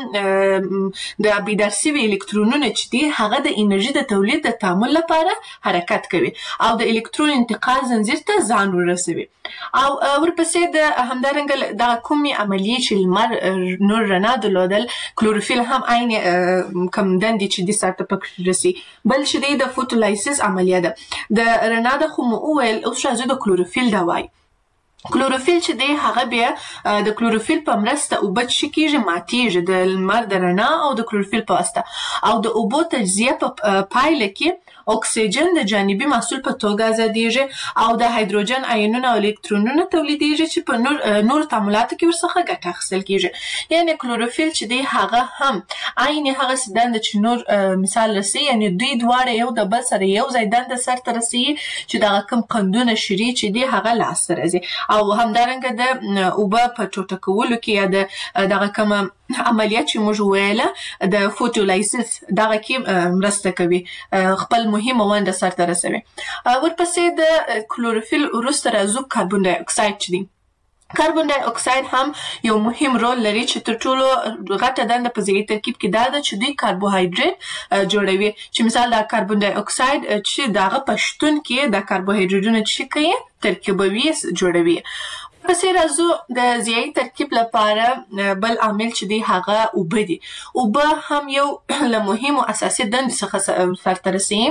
Speaker 15: کوم د بیدار شوي الکترونونه چې دي هغه د انرژي د تولید د تعامل لپاره حرکت کوي او د الکترون انتقال زنجیر ته ځان ورسوي او ورپسې د همدارنګه دغه کومې عملیې چې لمر نور رڼا درلودل کلوروفیل هم عین کوم دندې چې دي سرته پکې رسي. بل چې دی د فوټولایسیس عملیه ده د رڼا د خو مو وویل اوس راځو د کلوروفیل دا وایي. کلوروفیل چې دی هغه بیا د کلوروفیل په مرسته اوبه څه کیږي ماتیږي د لمر د رڼا او د کلوروفیل په واسطه او د اوبو تجزیه په پایله کې اکسیجن د جانبي محصول په توګه ازادیږي او د هایدروجن آیونونه او الکترونونه تولیدیږي چې په نور تعاملاتو کې ورڅخه ګټه اخیستل کیږي. یعنی کلوروفیل چې دی هغه هم عین هغه دنده چې نور مثال رسي یعنی دوی دواړه یو د بل سره یو ځای دنده سرته رسي چې دغه کوم قندونه شری چې دی هغه لاسته راځي او همدارنګه د اوبه په ټوټه کولو کې یا دغه کوم عملیات چې موږ ویله د فوټولایسیس دغه کې مرسته کوي خپل مهمه ونډه سرته رسوي. ورپسې د کلوروفیل وروسته راځو کاربن ډای اکساید چې دی. کاربن ډای اکساید هم یو مهم رول لري چې تر ټولو غټه دنده په ضیايي ترکیب کې دا ده چې دوی کاربوهایډریټ جوړوي چې مثال د کاربن ډای اکساید چې دغه په شتون کې د کاربوهایډریټونو چې کوي ترکیبوي جوړوي. پسې راځو د ضیايي ترکیب لپاره بل عامل چې دی هغه اوبه دي. اوبه هم یو له مهمو اساسي دندې څخه سرته رسي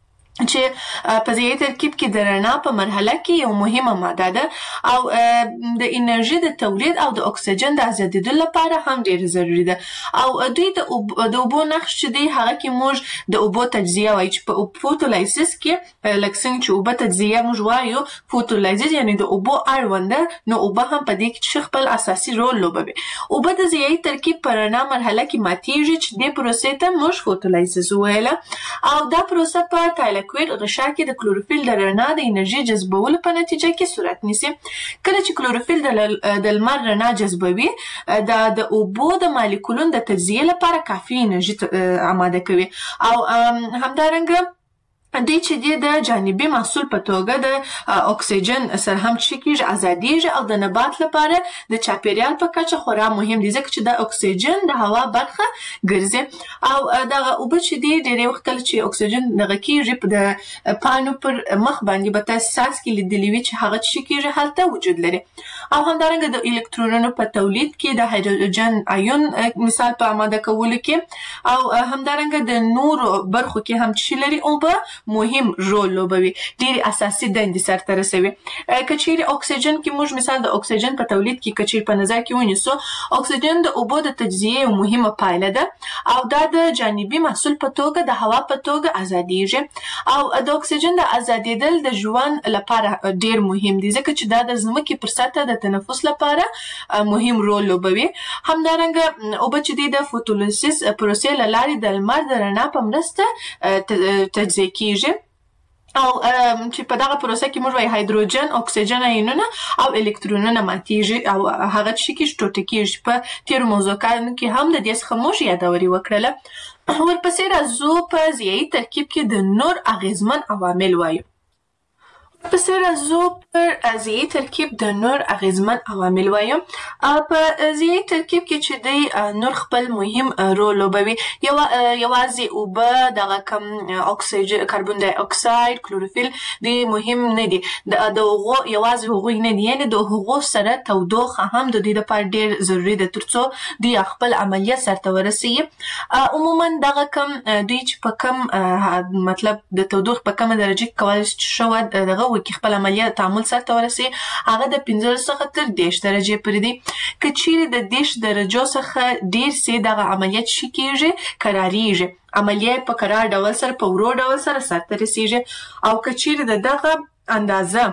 Speaker 15: چې په ضیايي ترکیب کې د رڼا په مرحله کې یو مهمه ماده ده او د انرژي د تولید او د اکسیجن د ازادېدو لپاره هم ډېر ضروري ده او دوی د اوبو نقش چې دی هغه کې موږ د اوبو تجزیه وایي چې په فوټولایسیس کې لکه څنګه چې اوبه تجزیه موږ وایو فوټولایسیس یعنی د اوبو اړونده نو اوبه هم په دې کې خپل اساسي رول لوبوي. اوبه د ضیايي ترکیب په رڼا مرحله کې ماتیږي چې دې پروسې ته موږ فوټولایسیس ویله او دا پروسه په کویر غشا کې د کلوروفیل د رڼا د انرژي جذبولو په نتیجه کې صورت نیسي. کله چې کلوروفیل د لمر رڼا جذبوي دا د اوبو د مالیکولونو د تجزیه لپاره کافي انرژي آماده کوي او همدارنګه دوی چې دی د جانبي محصول په توګه د اکسیجن سره هم چې کېږي ازادیږي او د نبات لپاره د چاپیریال په کچه خورا مهم دي ځکه چې د اکسیجن د هوا برخه ګرځي او دغه اوبه چې دی ډېری وخت کله چې اکسیجن دغه کېږي د پاڼو پر مخ باندې به تاسو ساس کې لیدلی وي چې هغه چې کېږي هلته وجود لري او همدارنګه د الکترونونو په تولید کې د هایدروجن آیون مثال په آماده کولو کې او همدارنګه د نورو برخو کې هم چې لري اوبه مهم رول لوبوي ډېری اساسي دندې سرته رسوي. که چیرې اکسیجن کې موږ مثال د اکسیجن په تولید کې که چیرې په نظر کې ونیسو اکسیجن د اوبو د تجزیه یو مهمه پایله ده او دا د جانبي محصول په توګه د هوا په توګه ازادیږي او د اکسیجن د ازادېدل د ژوند لپاره ډېر مهم دي ځکه چې دا د ځمکې پر سطحه د تنفس لپاره مهم رول لوبوي. همدارنګه اوبه چې دي د فوټولایسیس پروسې له لارې د لمر د رڼا په مرسته تجزیه کیږي او چې په دغه پروسه کې موږ وایي هایدروجن اکسیجن آیونونه او الکترونونه ماتیږي او هغه چې کې ټوټه کیږي. په تیرو موضوعاتو کې هم د دې څخه موږ یادوري وکړله. ورپسې راځو په ضیايي ترکیب کې د نور اغیزمن عوامل وایو. پسې راځو پر ضیايي ترکیب د نور اغیزمن عوامل وایو. په ضیايي ترکیب کې چې دی نور خپل مهم رول لوبوي. یوازې اوبه، دغه کم اکسیجن، کاربن ډای اکساید، کلوروفیل دی مهم نه دي. د هغو یوازې هغوی نه دي، یعنې د هغو سره تودوخه هم د دوی لپاره ډېر ضروري ده تر څو دوی خپل عملیه سرته ورسوي. عموما دغه کم دوی چې په کم مطلب د تودوخې په کمه درجه کې کولی شوی دغه وکړي خپل عملیه تعامل سرته ورسوي، هغه د 15 څخه تر 10 درجې پورې دی. که چیرې د 10 درجو څخه ډېر سي دغه عملیات شي کېږي، قراریږي. عملیه په قرار ډول سره په ورو ډول سره سرته رسیږي. او که چیرې د دغه اندازه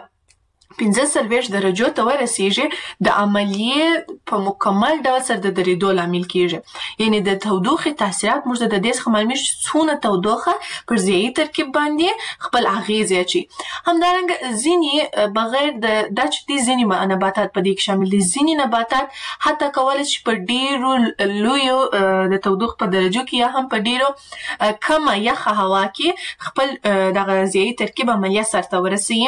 Speaker 15: 45 درجو ته ورسیږي، د عملیې په مکمل ډول سره د درېدو لامل کېږي. یعنې د تودوخې تاثیرات موږ د دې څخه معلومیږي چې څونه تودوخه پر ضیايي ترکیب باندې خپل اغیزې اچوي. همدارنګه ځینې بغیر دا چې دي ځینې نباتات په دې کې شامل دي. ځینې نباتات حتی کولی شي په ډېرو لویو د تودوخې په درجو کې یا هم په ډېرو کمه یخه هوا کې خپل دغه ضیايي ترکیب عملیه سرته ورسوي.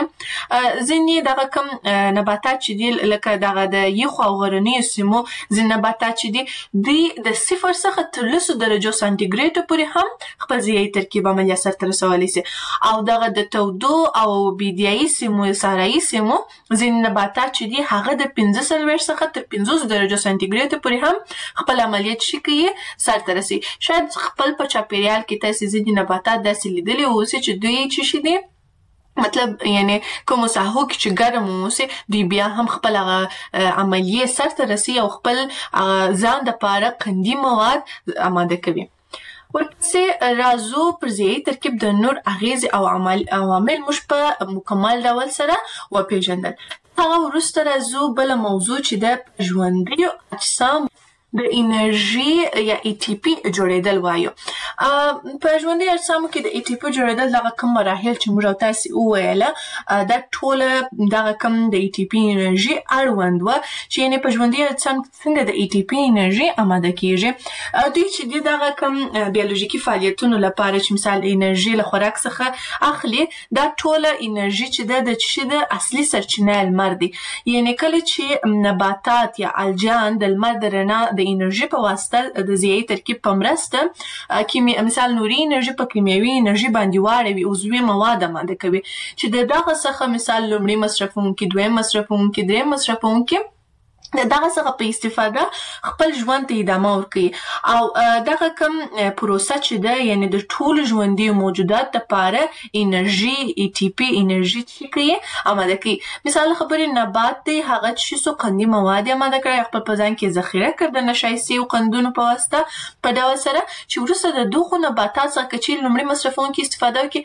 Speaker 15: ځینې دغه کم نباتات چې دي لکه دغه د یخو او غرنیو سیمو ځینې نباتات چې دي دوی د 0 څخه تر 10 درجو سانتیګریډو پورې هم خپل ضیايي ترکیب عملیه سرته رسولی شي. او دغه د تودو او بیدیایي سیمو، صحرایي سیمو ځینې نباتات چې دي هغه د 45 څخه تر 50 درجو سانتیګریډو پورې هم خپل عملیات شي کوي سرته رسي. شاید خپل په چاپیریال کې تاسې ځینې نباتات داسې لیدلي اوسي چې دوی چې شي دي مطلب یعنی کوم ساحو کې چې ګرم اوسي دوی بیا هم خپل عملیه سرته رسي او خپل ځان دپاره قندي مواد آماده کوي. ورپسې راځو پر ضیايي ترکیب د نور اغیزې او عوامل موږ په مکمل ډول سره وپېژندل. هغه وروسته راځو بله موضوع چې د ژوندیو اجسام د انرژي یا ATP جوړېدل وایو. په ژوندي اجسامو کې د ATP جوړېدل دغه کم مراحل چې موږ او تاسې وویله دا ټوله دغه کم د ATP انرژي اړوند وه چې یعنې په ژوندي اجسام کې څنګه د ATP انرژي آماده کېږي. دوی چې دي دغه کم بیولوژیکي فعالیتونو لپاره چې مثال انرژي له خوراک څخه اخلي، دا ټوله انرژي چې ده د چې د اصلي سرچینه لمر دی. یعنې کله چې نباتات یا الجان د لمر د رڼا د انرژي په واسطه د ضیايي ترکیب په مرسته مثال نوري انرژي په کیمیاوي انرژي باندې واړوي، عضوي مواد آماده کوي چې د دغه څخه مثال لومړی مصرفونکي، دویم مصرفونکي، دریم مصرفونکي د دغه څخه په استفاده خپل ژوند ته ادامه ورکوي. او دغه کم پروسه چې ده یعنې د ټولو ژوندیو موجودات دپاره انرژي ATP انرژي چې کوي آماده کوي. مثال خبرې نبات دی، هغه چې څو قندي مواد آماده کړی خپل په ځان کې ذخیره کړ د نشایستې او قندونو په واسطه په ډول سره چې وروسته د دغو نباتات څخه که چیرې لومړي مصرفونکي استفاده وکړي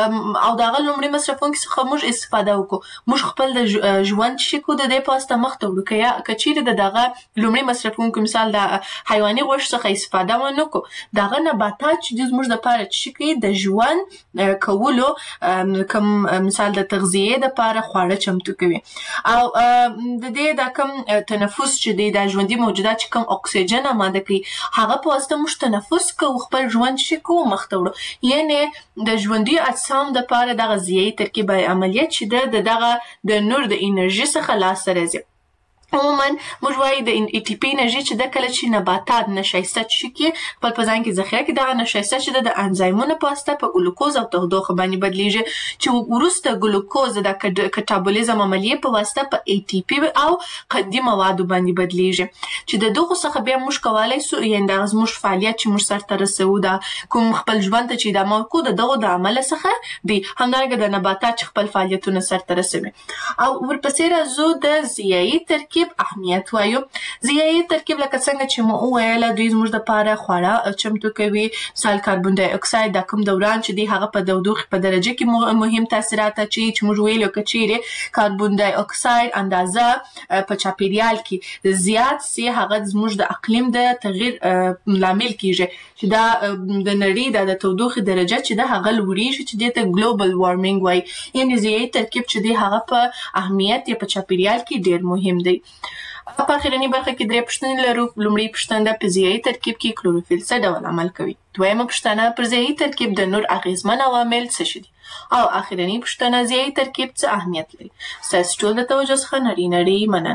Speaker 15: او د هغه لومړي مصرفونکي څخه موږ استفاده وکړو، موږ خپل د ژوند چې کو د دې په واسطه مخته وړو. که چیرې د دغه لومړي مصرفونکو مثال د حیواني غوښې څخه استفاده ونه کړو، دغه نباتات چې دوی زموږ دپاره چې کوي د ژوند کولو کوم مثال د تغذیې دپاره خواړه چمتو کوي. او د دې دا کوم تنفس چې دی دا ژوندي موجودات چې کوم اکسیجن آماده کوي هغه په واسطه موږ تنفس کوو، خپل ژوند چې کوو مخته وړو. یعنې د ژوندي اجسام دپاره دغه ضیايي ترکیب عملیات چې ده د دغه د نور د انرژي څخه لاسته راځي. عموما موږ وایو د ATP انرژي چې ده کله چې نباتات نشایسته چې کې خپل په ځان کې ذخیره کړي، دغه نشایسته چې ده د انزایمونو په واسطه په ګلوکوز او تودوخه باندې بدلیږي چې وروسته ګلوکوز د کټابولیزم عملیې په واسطه په ATP او قندي موادو باندې بدلیږي چې د دغو څخه بیا موږ کولی سو یعنې دغه زموږ فعالیت چې موږ سرته رسوو دا کوم خپل ژوند ته چې ادامه ورکوو د دغو د عمله څخه دی. همدارنګه د نباتات چې خپل فعالیتونه سرته رسوي. او ورپسې راځو د ضیايي ترکیب اهمیت وایو. ضیايي ترکیب لکه څنګه چې مو وویله دوی زموږ دپاره خواړه چمتو کوي. مثال کاربن ډای اکساید دا کوم دوران چې دی هغه په تودوخې په درجه کې مهم تاثیرات اچوي چې موږ ویلو که چیرې کاربن ډای اکساید اندازه په چاپیریال کې زیات سي هغه زموږ د اقلیم د تغییر لامل کیږي چې دا د نړۍ د تودوخې درجه چې ده هغه لوړیږي چې دې ته ګلوبل وارمینګ وایي. یعنې ضیايي ترکیب چې دی هغه په اهمیت یې په چاپیریال کې ډېر مهم دی. په اخرنی برخه کې 3 پوښتنې لرو. لومړی پوښتنه په ضیايي ترکیب کې کلوروفیل څه ډول عمل کوي؟ دویمه پوښتنه پر ضیايي ترکیب د نور اغیزمن عوامل څه دي؟ او اخرنی پوښتنه ضیايي ترکیب څه اهمیت لري؟ ستاسو ټول د توجه څخه نړۍ مننه.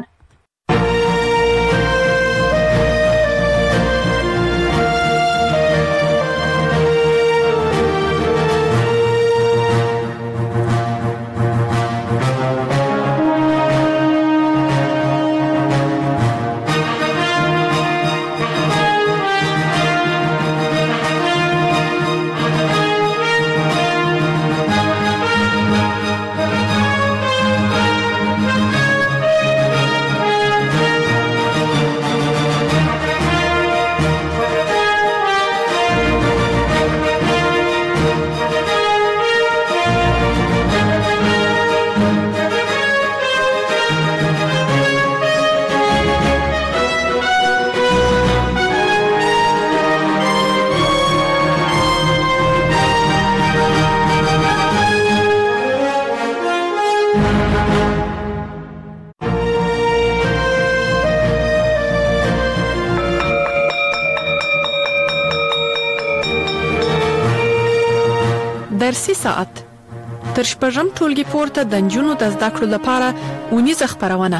Speaker 2: درسي ساعت تر شپږم ټولګي پورته د نجونو د زده کړو لپاره ونیزه خبرونه.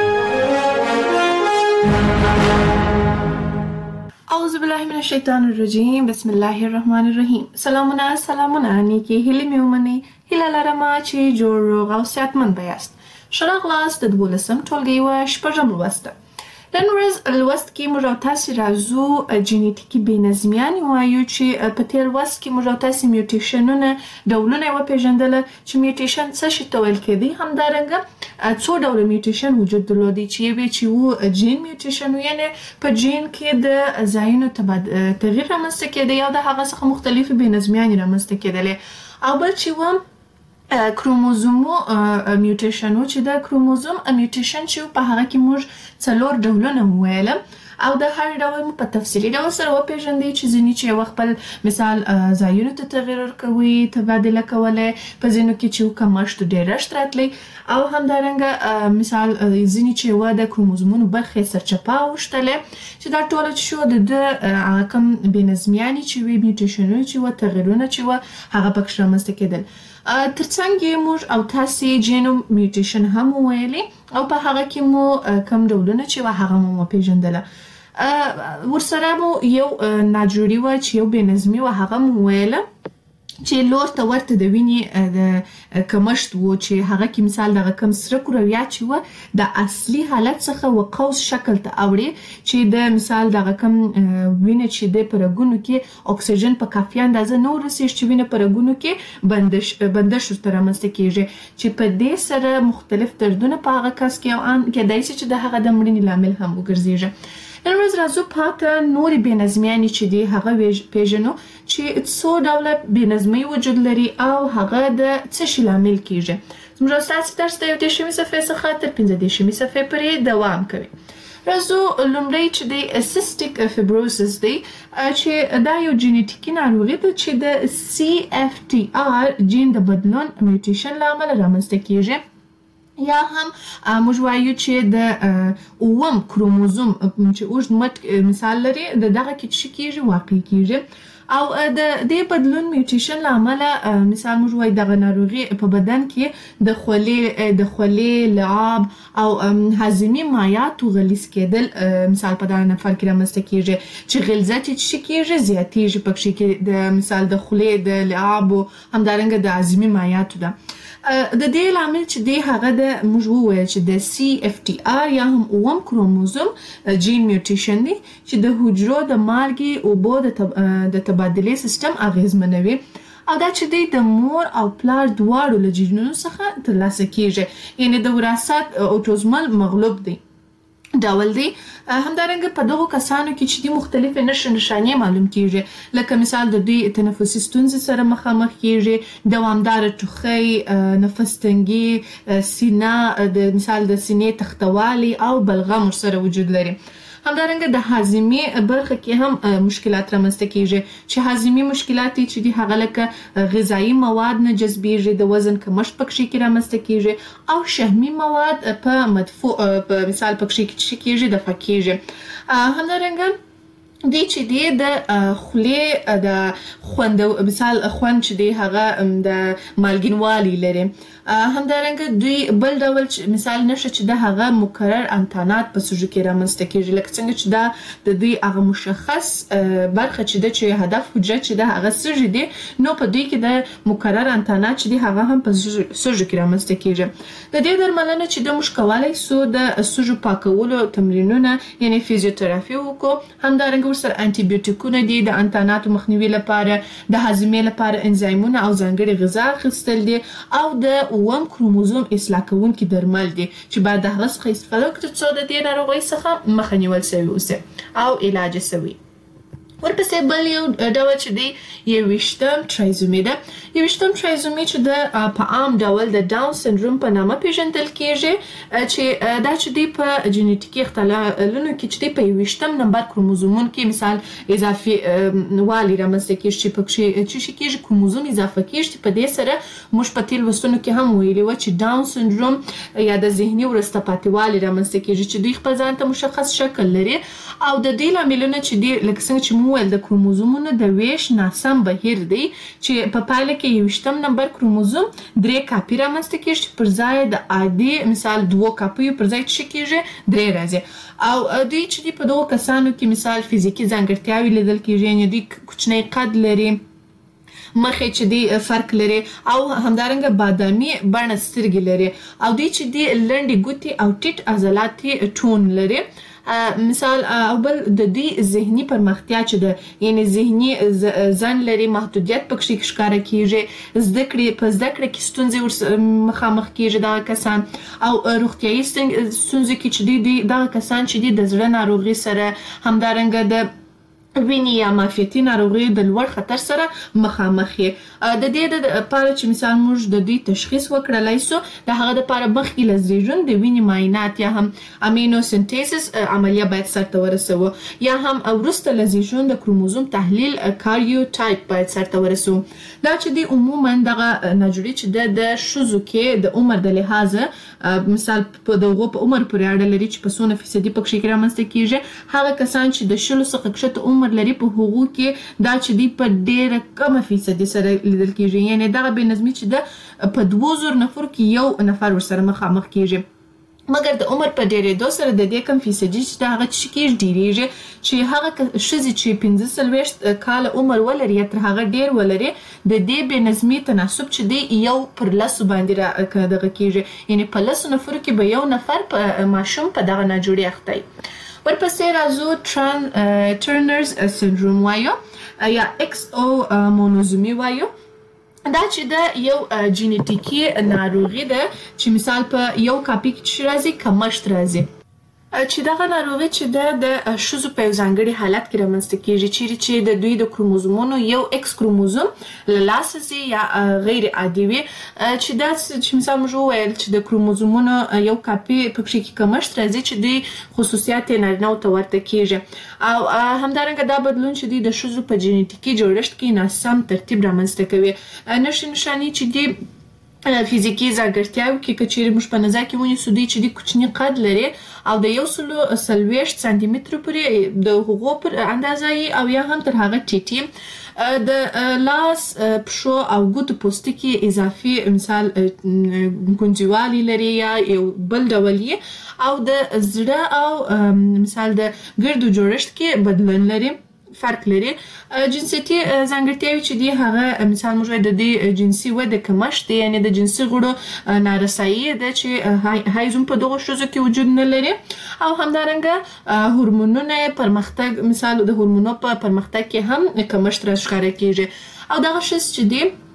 Speaker 15: اعوذ بالله من الشیطان الرجیم. بسم الله الرحمن الرحیم. سلامونه نیکی هیله مې ومنئ. هیله لرم چې جوړ روغ او صحتمند بیاست. ښه راغلاست د 12م ټولګي و شپږم لوست. نن ورځ لوست کې موږ او تاسې راځو جینیټیکي بېنظمیانې وایو چې په تېر لوست کې موږ او تاسې میوټیشنونه ډولونه یې وپېژندله چې میوټیشن څه شي ته ویل کېدی. همدارنګه څو ډوله میوټیشن وجود درلودی چې یوې چې و جین میوټیشن و، یعنې په جین کې د ځایونو تغییر رامنځته کېدی او د هغه څخه مختلفې بېنظمیانې رامنځته کېدلې. او بل چې و کروموزومو میوټیشن و چې د کروموزوم میوټیشن چې په هغه کې موږ 4 ډولونه وویل او د هر ډول مو په تفصیلي ډول سره وپېژندئ چې ځینې چې یو خپل مثال ځایونو ته تغییر ورکوي، تبادله کولی، په ځینو کې چې کمښت ډېرښت راتلی، او همدارنګه مثال ځینې چې یوه د کروموزومونو برخې سرچپه اوښتلی چې دا ټوله چې شو د کوم بېنظمیانې چې وي، میوټیشنونه چې وه، تغییرونه چې وه، هغه پکښې رامنځته کېدل. ترڅنګ یې موږ او تاسې جینوم میوټیشن هم وویلې او په هغه کې مو کم ډولونه چې وه هغه مو وپېژندله. ورسره مو یو ناجوړي وه چې یو بېنظمي وه، هغه مو وویله چې لور ته ورته د وینې د کمښت و چې هغه کې مثال دغه کم سره کرویات چې وه د اصلي حالت څخه و قوس شکل ته اوړي چې د مثال دغه کم وینه چې د په رګونو کې اکسیجن په کافي اندازه نه ورسېږي چې وینه په رګونو کې بندش ورته رامنځته کېږي چې په دې سره مختلف دردونه په هغه کس کې او ان کېدای شي چې د هغه د مړینې لامل هم وګرځېږي. نن ورځ راځو پاته نورې بېنظمیانې چې دي هغه پېژنو چې څو ډوله بېنظمۍ وجود لري او هغه د څه شي لامل کېږي. زموږ ستاسې درس د 21مې صفحې څخه تر 15مې صفحې پورې دوام کوي. راځو لومړی چې دی سیسټیک فیبروسس دی چې دا یو جینیټیکي ناروغي ده چې د CFTR جین د بدلون میوټیشن له امله رامنځته کېږي، یا هم موږ وایو چې د 9 کروموزوم چې اوږد مټ مثال لري د دغه کې څه کېږي واقع کېږي او د دې بدلون میوټیشن له امله مثال موږ وایو دغه ناروغي په بدن کې د خولې، لعاب او هاضمي مایعاتو غلیظ کېدل مثال په دغه نفر کې رامنځته کېږي چې غلظت یې څه کېږي زیاتېږي پکښې کې د مثال د خولې، د لعابو، همدارنګه د هاضمي مایعاتو ده. د دې لامل چې دی هغه د موږ وویل چې د CFTR یا هم 9 کروموزوم جین میوټیشن دی چې د حجرو د مالګې اوبو د تبادلې سیستم اغیزمنوي او دا چې دی د مور او پلار دواړو له جینونو څخه ترلاسه کېږي، یعنې د وراثت اوټوزمل مغلوب دی ډول دی. همدارنګه په دغو کسانو کې چې دي مختلفې نښانې معلوم کېږي، لکه مثال د دوی تنفسي ستونزې سره مخامخ کېږي، دوامداره ټوخی، نفس تنګي، سینه د مثال د سینې تختوالی او بلغم ورسره وجود لري. همدارنګه د هاضمې برخه کې هم مشکلات رامنځته کیږي چې هاضمې مشکلات چې دي هغه لکه غذایی مواد نه جذبېږي، د وزن کمښت پکې کې رامنځته کیږي او شحمي مواد په مدفوع په مثال پکې کې کیږي د فکیږي. همدارنګه دی چې دی د خولې د خوند مثال خوند چې دی هغه د مالګینوالي لري. همدارنګه دوی بل ډول مثال نشه چې د هغه مکرر انتانات په سوژو کې رامنځته کیږي، لکه څنګه چې دا د دوی هغه مشخص برخه چې د چې هدف حجره چې د هغه سوژې دی، نو په دوی کې د مکرر انتانات چې دی هغه هم په سوژو کې رامنځته کیږي. د دې درملنه چې د مشکوالي سو د سوژو پاکولو تمرینونه یعنی فزیوتراپي وکړو. همدارنګه ورسره انټي بیوټیکونه دي د انتاناتو مخنیوي لپاره، د هاضمې لپاره انزایمونه او ځانګړي غذا اخیستل دي او د اوم کروموزوم اصلاح کوونکي درمل دي چې باید د هغه څخه استفاده وکړي ترڅو د دې ناروغۍ څخه مخه نیول شوی اوسي او علاج شوی. ورپسې بل یو ډول چې دی 21م ټرایزومي ده. 21م ټرایزومي چې د په عام ډول د ډاون سندروم په نامه پیژندل کیږي، چې دا چې دی په جینیټیکي اختلالونو کې چې دی په 21م نمبر کروموزومون کې مثال اضافي والی رامنځته کیږي چې پکې چې کیږي کروموزوم اضافه کیږي. په دې سره موږ په تیر لوستونو کې هم ویلي و چې ډاون سندروم یا د ذهني وروسته پاتې والی رامنځته کیږي چې دوی خپل ځان ته مشخص شکل لري او د دې لاملونه چې دی لکه څنګه چې موږ د کروموزومونو د ویش ناسم بهیر دی چې په پایله کې 21م نمبر کروموزوم 3 کاپي رامنځته کیږي پر ځای د عادي مثال 2 کاپي پر ځای چې کیږي 3 راځي. او دوی چې دی په دغه کسانو کې مثال فزیکی ځانګړتیاوې لیدل کیږي، یعنی دوی کوچنی قد لري، مخې چې دی فرق لري او همدارنګه بادامي بڼه سترګې لري او دوی چې دی لنډې ګوتې او ټیټ عضلاتي ټون لري. مثال او بل د دې ذهني پرمختیا چې د یعنی ذهني ځان لري محدودیت پکې ښکارا کیږي، زده کړې کې ستونزې مخامخ کیږي دا کسان او روغتیايي ستونزې کې چې دی دا کسان چې دی د زړه ناروغي سره همدارنګه د ویني یا معافیتي ناروغي د لوړ خطر سره مخامخ دي. د دې لپاره چې مثال موږ د دې تشخیص وکړلای سو د هغه لپاره مخکې لزریجون د ویني معاینات یا هم امینو سنتیسس عملیه باید سرته ورسوي یا هم ورسته لزریجون د کروموزوم تحلیل کاریو ټایپ باید سرته ورسو. دا چې دی عموما دغه ناجوړي چې د شوزو کې د عمر د لحاظه مثال په دغه په عمر پورې اړه لري چې په څونه فیصدي پکې رامنځته کیږي. هغه کسان چې د شلو څخه کښته عمر لري په هغو کې دا چې دی په ډیره کمه فیصدي سره لیدل کیږي، یعنی دغه بې نظمي چې د په 2000 نفر کې یو نفر ورسره مخامخ کیږي. مګر د عمر په ډیرېدو سره د دې کم فیصدي چې د هغه چې کیږي ډیریږي چې هغه ښځې چې 15 کال عمر ولري یا تر هغه ډیر ولري د دې بې نظمي تناسب چې دی یو پر لسو باندې دغه کیږي، یعنی په لسو نفرو کې به یو نفر په ماشوم په دغه ناجوړي اخته وي. ورپسې راځو ټرنرز سندروم وایو یا ایکس او مونوزومي وایو. دا چې د یو جینیټیکي ناروغي ده چې مثال په یو کاپي کې راځي کمښت راځي چې دغه ناروغي چې د ښځو په یو ځانګړي حالت کې رامنځته کیږي چیرې چې د دوی د کروموزومونو یو ایکس کروموزوم له لاسه ځي یا غیر عادي وي چې دا چې مثال موږ وویل چې د کروموزومونو یو کاپي پکې کې کمښت راځي چې دوی خصوصیات یې نارینه‌وو ته ورته کیږي او همدارنګه دا بدلون چې دوی د ښځو په جینیټیکي جوړښت کې ناسم ترتیب رامنځته کوي. نښې نښانې چې دی فزیکی ځانګړتیاوې کې کچېرې موږ په نظر کې ونیسو دوی چې د کوچني قد لري او د 140 سانتي مترو پورې د هغو پر اندازه او یا هم تر هغه ټیټي د لاس پښو او ګوتو پوستکي اضافي مثال ګونځوالي لري یا یو بل ډول او د زړه او مثال د ګردو جوړښت کې بدلون لري فرق لري. جنسیتي ځانګړتیاوې چې دی هغه مثال موږ د دې جنسي وده کمښت دی، یعنی د جنسي غړو نارسایي ده چې هایزم په دغه ښځو کې وجود نه لري او همدارنګه هورمونونه پرمختګ مثال د هورمونو په پرمختګ کې هم کمښت راښکاره کیږي او دغه شخص چې دی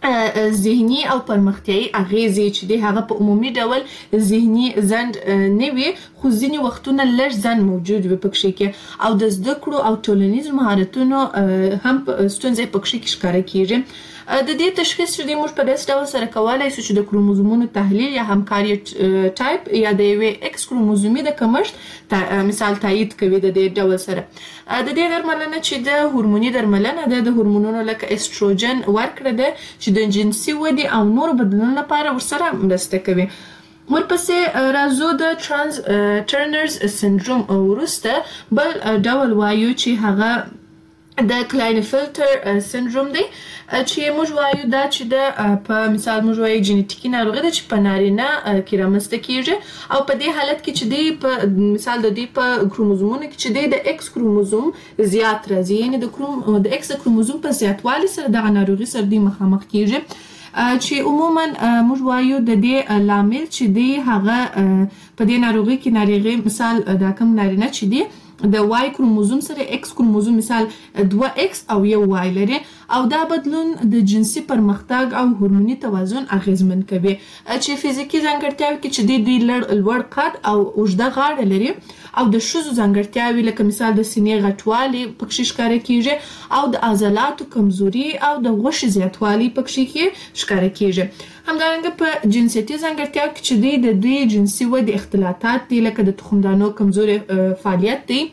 Speaker 15: ذهني او پرمختیايي اغیزې چې د هغه په عمومي ډول ذهني ځند نه وي خو ځینې وختونه لږ ځند موجود وي پکې کې او د زده کړو او ټولنیز مهارتونو هم ستونزې پکې کې ښکاره کیږي د دې تشخیص چې موږ په داسې ډول سره کولای شو چې د کروموزومونو تحلیل یا همکاري ټایپ یا د یوې ایکس کروموزومي د کمښت مثال تایید کوي د دې ډول سره د دې درملنه چې د هورموني درملنه ده د هورمونونو لکه استروجن ورکړه ده چې د جنسي ودې او نور بدلون لپاره ورسره مرسته کوي ورپسې راځو د ترانس ټرنرز سندروم وروسته بل ډول وایو چې هغه د کلاینفلټر سندروم دی چې موږ وایو دا چې د په مثال موږ وایو جینیټیکي ناروغي ده چې په نارینه کې رامنځته کیږي او په دې حالت کې چې دی په مثال د دې په کروموزومونو کې چې دی د ایکس کروموزوم زیات راځي یعنی د ایکس کروموزوم په زیاتوالي سره دغه ناروغي سره دی مخامخ کیږي چې عموما موږ وایو د دې لامل چې دی هغه په دې ناروغي کې ناروغي مثال دا کوم نارینه چې دی د وای کروموزوم سره ایکس کروموزوم مثال 2x او 1y لري او دا بدلون د جنسي پرمختګ او هورموني توازن اغیزمن کوي چې فزیکی ځانګړتیاوې کې چې دوی لوړ قد او اوږده غاړه لري او د ښځو ځانګړتیاوې لکه مثال د سینې غټوالی پکې ښکاره کیږي او د عضلاتو کمزوري او د غوښې زیاتوالی پکې کې ښکاره کیږي همدارنګه په جنسیتي ځانګړتیاوو کې چې د دوی جنسي ودې اختلاطات دي لکه د تخمدانو کمزوري فعالیت دی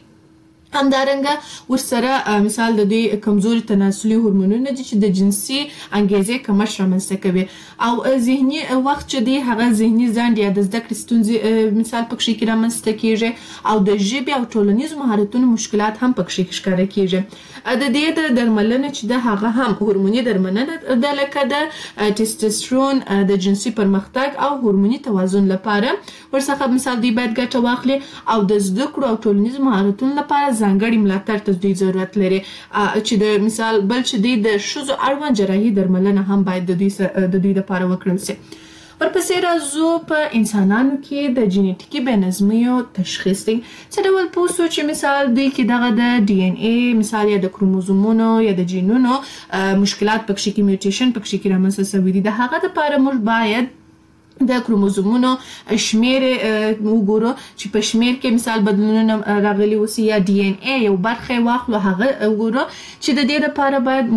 Speaker 15: همدارنګه ورسره مثال د دې کمزوري تناسلي هورمونونه دي چې د جنسي انګیزې کمښت رامنځته کوي او ذهني وخت چې دی هغه ذهني ځنډ یا د زده کړې ستونزې مثال پکې کې رامنځته کیږي او د ژبې او ټولنیزو مهارتونو مشکلات هم پکې ښکاره کیږي د دې د درملنه چې د هغه هم هورموني درملنه د لکه د ټیسټوسترون د جنسي پرمختګ او هورموني توازن لپاره ورڅخه مثال دی باید ګټه واخلي او د زده کړو او ټولنیزو مهارتونو لپاره ځانګړي ملاتړ ته دوی ضرورت لري چې د مثال بل چې دی د ښځو اړوند جراحي درملنه هم باید د دوی لپاره وکړل شي ورپسې راځو په انسانانو کې د جینیټیکي بې نظمیو تشخیص دی څه ډول پوه شو چې مثال دوی کې دغه د ډي ان اي مثال یا د کروموزومونو یا د جینونو مشکلات پکې کې میوټیشن پکې کې رامنځته شوي دي د هغه لپاره موږ باید د کروموزومونو شمیر وګورو چې په شمیر کې مثال بدلونونه راغلي وسی یا ډي ان اي یو برخه واخلو هغه وګورو چې د دې لپاره باید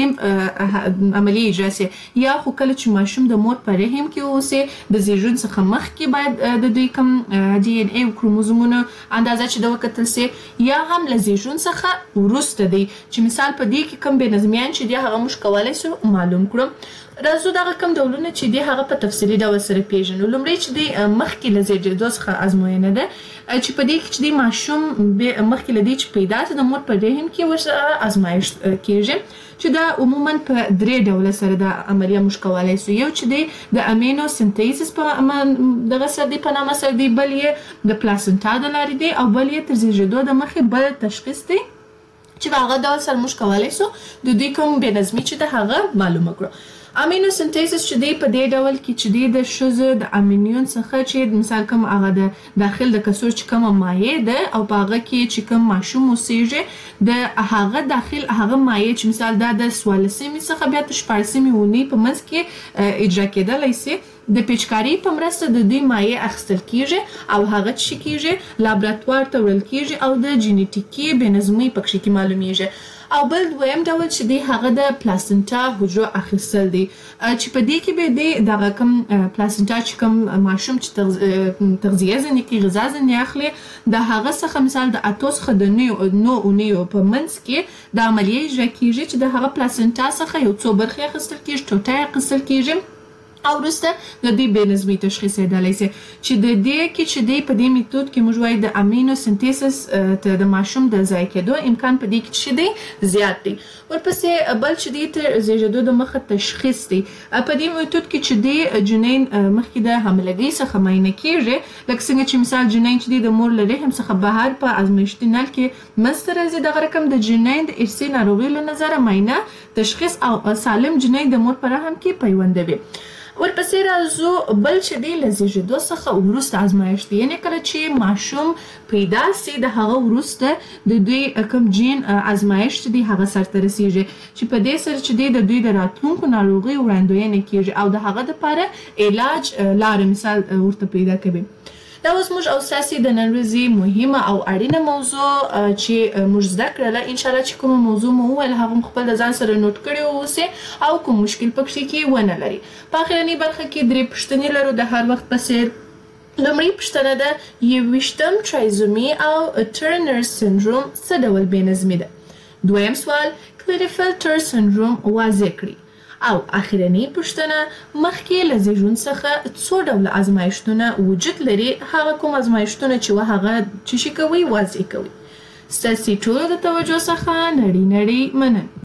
Speaker 15: مختلف عملیې اجرا شي یا خو کله چې ماشوم د مور په رحم کې اوسي د زیږون څخه مخکې باید د دوی کوم ډي ان اي کروموزومونو اندازه چې د وکتل شي یا هم له زیږون څخه وروسته دی چې مثال په دې کې کوم بې نظمیان چې دی هغه موږ کولای شو معلوم کړو راځو دغه کوم ډولونه چې دی هغه په تفصیلي ډول سره پیژنو لومړی چې دی مخکې له زیږېدو څخه ازموینه ده چې په دې کې چې دی ماشوم مخکې له دې چې پیدا شي د مور په رحم کې ورسره ازمایښت کیږي چې دا عموما په درې ډوله سره د عملیه موږ کولای شو یو چې دی د امینو سنتیسس په دغه سره دی په نامه سره دی بل یې د پلاسنټا د لارې دی او بل یې تر زیږېدو د مخکې بل تشخیص دی چې په هغه ډول سره موږ کولای شو د دوی کوم بې نظمي چې د هغه معلومه کړو امینو سنتیسس چې دی په دې ډول کې چې دی د ښځو د امینیون څخه چې مثال کوم هغه د داخل د کڅوړ چې کومه مایع ده او په هغه کې چې کوم ماشوم اوسېږي د هغه داخل هغه مایع چې مثال دا د 14مې څخه بیا تر 14مې اونۍ په منځ کې اجرا کېدلی شي د پیچکاري په مرسته د دوی مایع اخیستل کیږي او هغه چې کیږي لابراتوار ته وړل کیږي او د جینیټیکي بې نظمۍ پکې کې معلومیږي او بل دویم ډول چې دی هغه د پلاسنټا حجرو اخیستل دی چې په دې کې به دی دغه کوم پلاسنټا چې کوم ماشوم چې تغذیه ځنې کې غذا ځنې اخلي د هغه څخه مثال د اتو څخه د 9 اونیو په منځ کې د عملیې اجرا کیږي چې د هغه پلاسنټا څخه یو څو برخې اخیستل کیږي ټوټه اخیستل کیږي او وروسته د دې بې نظمۍ تشخیص یېدلی شي چې د دې کې چې دی په دې میتود کې موږ وایو د امینو سنتیسس د ماشوم د ضایع کېدو امکان په دې کې چې دی زیات دی ورپسې بل چې دی تر زیږېدو د مخه تشخیص دی په دې میتود کې چې دی جنین مخکې د حاملګۍ څخه معاینه کیږي لکه څنګه چې مثال جنین چې دی د مور له رحم څخه بهر په ازمایښتي نل کې منځته راځي دغه رقم د جنین د ارثي ناروغۍ له نظره معاینه تشخیص او سالم جنین د مور په رحم کې پیوندوي ورپسې راځو بل چې دی له زیږېدو څخه وروسته ازمایښت دی، یعنې کله چې ماشوم پیدا سي د هغه وروسته د دوی کوم جین ازمایښت دی هغه سرته رسیږي چې په دې سره چې دی د دوی د راتلونکو ناروغیو وړاندوینه کیږي او د هغه دپاره علاج لارې مثال ورته پیدا کوي. دا اوس موږ او ستاسې د نن ورځې مهمه او اړینه موضوع چې موږ زده کړله، انشاءالله چې کومه موضوع مو وویل هغه مو خپل د ځان سره نوټ کړي واوسئ او کوم مشکل پکې کې ونه لري. په اخرنۍ برخه کې 3 پوښتنې لرو د هر وخت په څیر. لومړۍ پوښتنه ده 21 ترایزومي او ټرنر سندروم څه ډول بې نظمي ده؟ دویم سوال کلریفلټر سندروم واضح کړي. او اخرنۍ پوښتنه مخکې له زیږون څخه څو ډوله ازمایښتونه وجود لري، هغه کوم ازمایښتونه چې هغه چې شي کوي واضح کوي. ستاسې ټولو د توجه څخه نړۍ مننه.